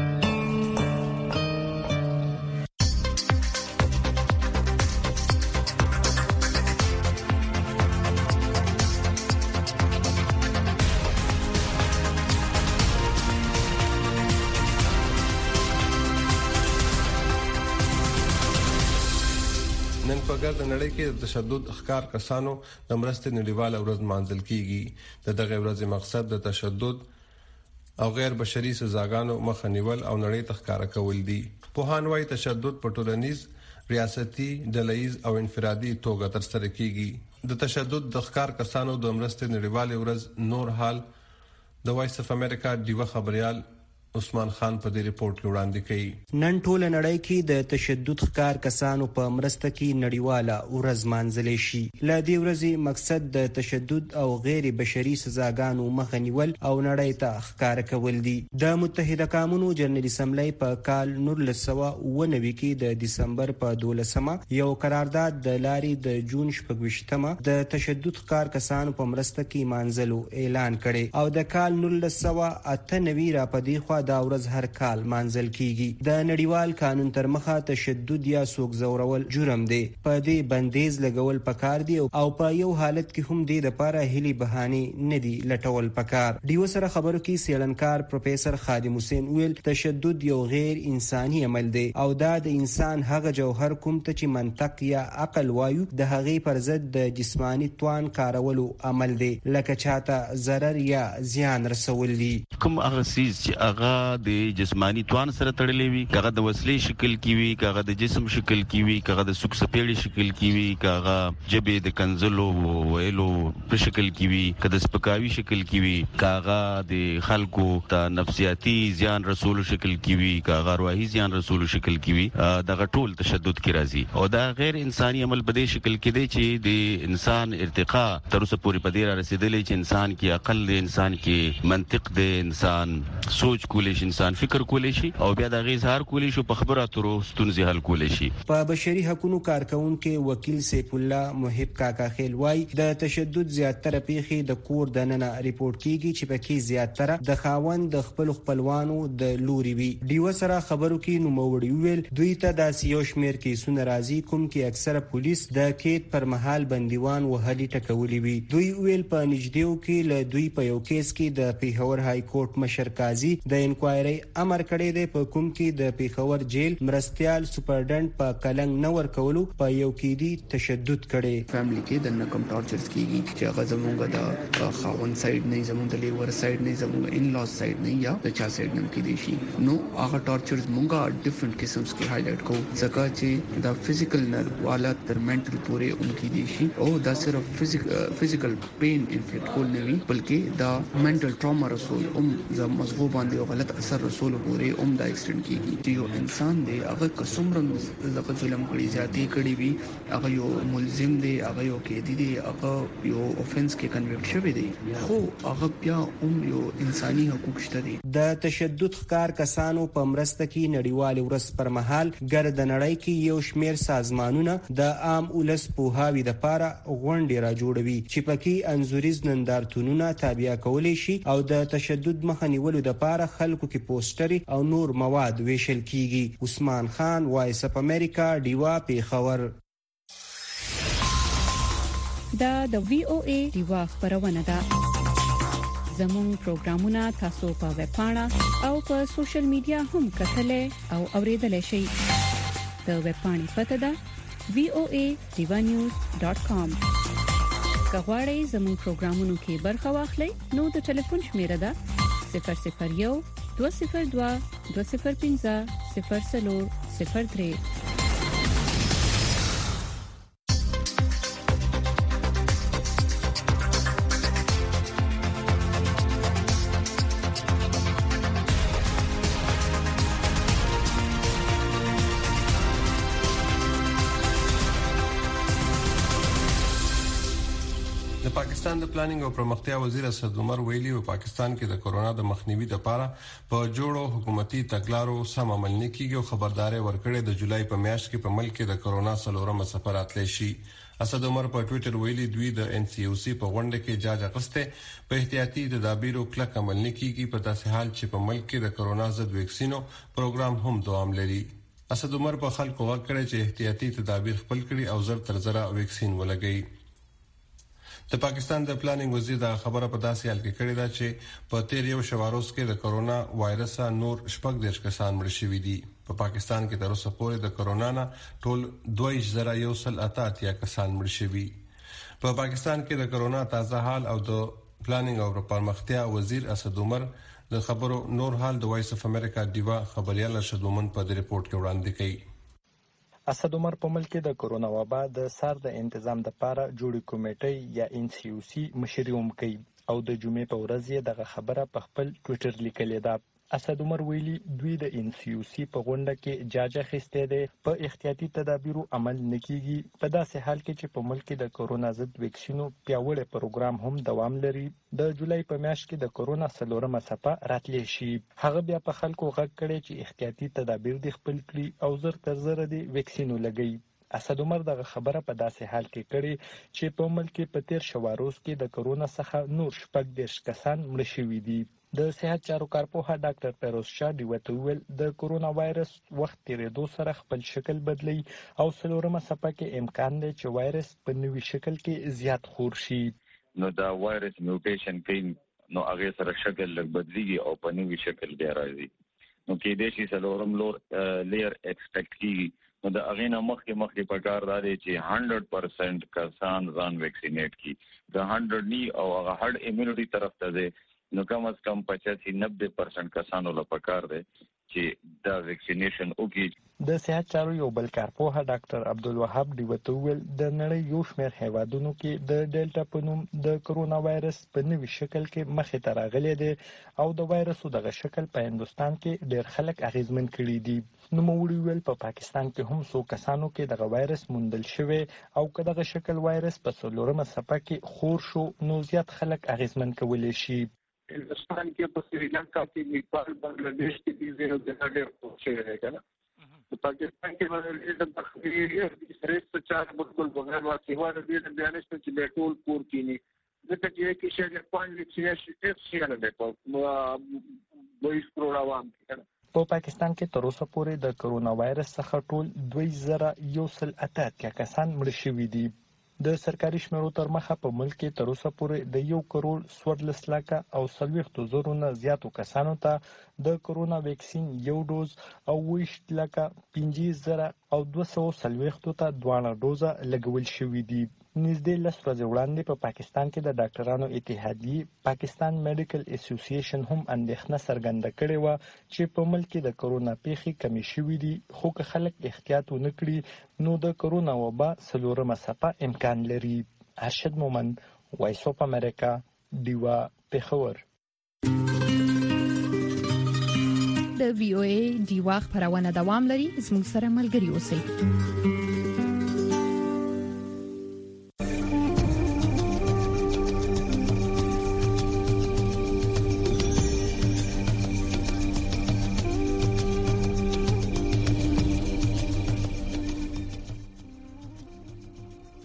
نن په ګرد نړۍ کې د تشدد ښکار کسانو د مرستې نړیواله ورځ مانځل کیږي. دغه ورځ مقصد د تشدد او غیر بشري سزاګانو مخه نیول او نړۍ ته ښکارا کول دي. په هان وايي تشدد په ټولنیز، ریاستي، ډله‌ییز او انفرادي توګه ترسره کیږي. د تشدد د ښکار کسانو د مرستې نړیواله ورځ نور حال د وایس اف امریکا دیو خبريال عثمان خان په دې ریپورت کې وړاندې کړي. نن ټول نړۍ کې د تشدد ښکار کسانو په مرسته کې نړیواله ورځ مانځلې شي. له دې ورځې مقصد د تشدد او غیر بشري سزاګانو مخه نیول او نړۍ ته ښکار کول دي. د متحده قومونو جنرالي اسمبلی په کال 1990 کې د دسمبر په 12مه یو قرارداد د لارې د جون 28مه د تشدد ښکار کسانو په مرسته کې مانځلو اعلان کړي او د کال 1998 را پدې خوا دا ورځ هر کال مانځل کیږي. د نړیوال قانون تر مخه تشدد یا سوک زورول جرم دی. په دې بندیز لګول پکار دی او په یو حالت کې هم دې لپاره هلي بهانه نه دی لټول پکار. دیو سره خبرو کې سیلنکار پروفیسور خادم حسین ویل تشدد یو غیر انساني عمل دی او دا د انسان هغه جوهر کوم ته چې منطق یا عقل وایو د هغې پر ضد د جسمانی توان کارولو عمل دی لکه چاته ضرر یا زیان رسول دي. کوم هغه سیز چې هغه د جسمانی توان سره تړلې وي، هغه د وسلې شکل کې وي، هغه د جسم شکل کې وي، هغه د سوک سپېړې شکل کې وي، هغه جبې د کنزلو ویلو په شکل کې وي، هغه د سپکاوي شکل کې وي، هغه د خلکو ته نفسیاتي زیان رسول شکل کې وي، هغه روحي زیان رسول شکل کې وي، دغه ټول تشدد کې راځي. او دا غیر انساني عمل په دې شکل کې دی چې د انسان ارتقا تر اوسه پورې په دې را رسیدلې چې انسان کې عقل دی، انسان کې منطق دی، انسان سوچ کولی شي، انسان فکر کولی شي او بیا د غي اظهار کولی شي، په خبرو اترو ستونزې حل کولی شي. په بشري حقوقو کارکونکو وکیل سیف الله محب کاکا خیل وای د تشدد زیاتره پیښې د کور دننه ریپورت کیږي چې پکې زیاتره د خاوند د خپلوانو د لوري وي. دیو سره خبرو کې نو موړي ویل دوی ته د سیو شمیر کیسونه راځي کوم کې اکثره پولیس د کېد پر مهال بندیوان وهلي ټکولي وي. دوی ویل په نږدېو کې له دوی په یو کیس کې د پیښور های کورټ مشر قاضي د انکوایري امر کړی دی په کوم کې د پیښور جیل مرستيال سپرډنټ په کلنګ نه ورکولو په یو کېدی تشدد کړي. فیملی کې د نکم ټارچرز کیږي چې هغه زمونږ د خاون سایډ نه زمونږ د لیور سایډ نه زمونږ ان لاس سایډ نه یا د چا سایډ نه کېدی شي. نو هغه ټارچرز مونږه ډیفرنٹ قسمز کې هایلایټ کوو ځکه چې د فزیکل نرو والا تر منټل پورې هم کېدی شي او دا صرف فزیکل پین انفلیکټ کول نه وي بلکې دا منټل ټراما رسول د مزغو باندې غلط اثر رسول پورې دا ایکسټنډ کیږي چې یو انسان دی هغه کومره لکه ظلم کړی زیاتی کړی وي هغه یو ملزم دی هغه یو کېدی دی هغه یو اوفنس کې کنویکټ شوی دی خو هغه بیا یو انساني حقوق شته دي. د تشدد ښکار کسانو په مرسته کې نړیوال ورځ پر مهال ګرد نړۍ کې یو شمیر سازمانونه د عام ولس پوهاوی د پاره غونډې را جوړوي چې پکې انزوریز نندارتونونه تابع کولی شي او د تشدد مخه نیولو د پاره خلکو کې پوسټري او نور مواد ویشل کیږي. عثمان خان، وایس اپ امریکا، ډیوا پیښور. دا د وی او ای ډیوا خبرونه ده. زموږ پروګرامونه تاسو په ویب پاڼه او په سوشل میډیا هم کتلای او اوریدلای شئ. د ویب پاڼې پته ده voanews.com. کغواړئ زموږ پروګرامونو کې برخه واخلئ نو د ټلیفون شمیره ده 001 202 205 0403. پاکستان د پلانینګ او پرمختیا وزیر اسد عمر ویلي په پاکستان کې د کورونا د مخنیوي لپاره په جوړو حکومتي تګلارو سم عمل نه کیږي او خبرداري ورکړې د جولای په میاشت کې په ملک کې د کورونا سلورمه سفرات لشي. اسد عمر په ټوئیټر ویلي دوی د ان سی او سی په غونډه کې جاج اخسته په احتیاطي تدابیرو کلک عمل نه کیږي په داسې حال چې په ملک کې د کورونا ضد ویکسینو پروګرام هم دوام لري. اسد عمر په خلکو وکړي چې احتیاطي تدابیر خپل کړي او زر تر زره ویکسین ولګي. د پاکستان د پلانینګ وزیر دا خبره په داسې حال کې کړې ده چې په تیر یو شواروز کې د کورونا وایرس نور شپږ دیرش کسان مړ شوي دي. په پاکستان کې تر اوسه پورې د کورونا نه ټول 2188 کسان مړ شوي. په پاکستان کې د کورونا تازه حال او د پلانینګ او پرمختیا وزیر اسد عمر د خبرو نور حال د وایس اف امریکا ډیوا خبريال شدومن په ریپورت کې وړاندې کړي. اسد عمر په ملک کې د کورونا وبا د سر د تنظیم لپاره جوړی کمیټه یا ان سی او سی مشري هم کوي او د جمعې په ورځ یې دغه خبره په خپل ټوئیټر لیکلې ده. اسد عمر ویلي دوی د ان سی او سی په غونډه کې جاج اخیسته ده په احتیاطي تدابیرو عمل نکېږي په داسې حال کې چې په ملک کې د کورونا ضد ویکسینو پیاوړی پروګرام هم دوام لري. د جولای په میاشت کې د کورونا سلورمه څپه راتلی شي. هغه بیا په خلکو غږ کړي چې احتیاطي تدابیر د خپل کړي او زر تر زر د ویکسینو لګي. اسد عمر دغه خبره په داسې حال کې کړي چې په ملک کې په تیر شواروز کې د کورونا څخه نور شپږ دیرش کسان مړ شوي دي. د صحت چارو کارپوه ډاکټر پیروز شاه ډیوته ویل د کورونا وایرس وخت تیریدو سره خپل شکل بدلی او سلورمه څپه کې امکان دی چې وایرس په نوي شکل کې زیات خور شي. نو دا وایرس میوټیشن کوي نو هغه سره شکل لږ بدلیږي او په نوي شکل بیا راځي. نو کې د شي سلورم لیر ایکسپیکټ کیږي. نو د هغه نه مخکې په کار دی چې 100% کسان ځان ویکسینیټ کی. د 100 نی او هغه هرډ ایمونټی طرف ته دی نو کم از کم 85-90% کسانو لپاره کار دی چې دا ویکسینیشن وکړي. د صحت چارو یو بل کارپوه ډاکټر عبدالوهاب ډیوته ویل د نړۍ یو شمېر هیوادونو کې د ډیلټا په نوم د کورونا وایرس په نوي شکل کې مخې ته راغلی دی او د وایرسو دغه شکل په هندستان کې ډېر خلک اغیزمن کړي دي. نوموړي ویل په پاکستان کې هم څو کسانو کې دغه وایرس موندل شوی او که دغه شکل وایرس په څلورمه څپه کې خور شو نو زیات خلک اغیزمن کولی شي. हिंदुस्तान के श्रीलंका की नेपाल बांग्लादेश की चीजें ढेर पहुंचे रहेगा ना तो पाकिस्तान के श्रेष्ठ चार बिल्कुल बगैर सेवा बयान में टोल पूर की नहीं जैसे कि एक शहर 5 वैक्सीनेशन करोड़ आवाम की په پاکستان کې تر اوسه پورې د کورونا وایرس څخه ټول 2188 کسان مړ شوي دي. د سرکاري شمیرو تر مخه په ملک کې تر اوسه پورې د 1,14,00,000 نه زیاتو کسانو ته د کرونا ویکسین یو ډوز او 20,50,240 ته دوانه ډوزه لګول شوې دي. نږدې 10 ورځې وړاندې په پاکستان کې د ډاکټرانو اتحادیې پاکستان میډیکل اسوسییشن هم اندېښنه څرګنده کړې و چې په ملک کې د کرونا پیښې کمې شوې دي، خو که خلک احتیاط ونه کړي نو د کرونا وبا 4مه څپه امکان لري. ارشد مومند، وایس اف امریکا، دیوا، پېښور. د وی او ای دیوا خبرونه دوام لري، زموږ سره ملګري اوسئ.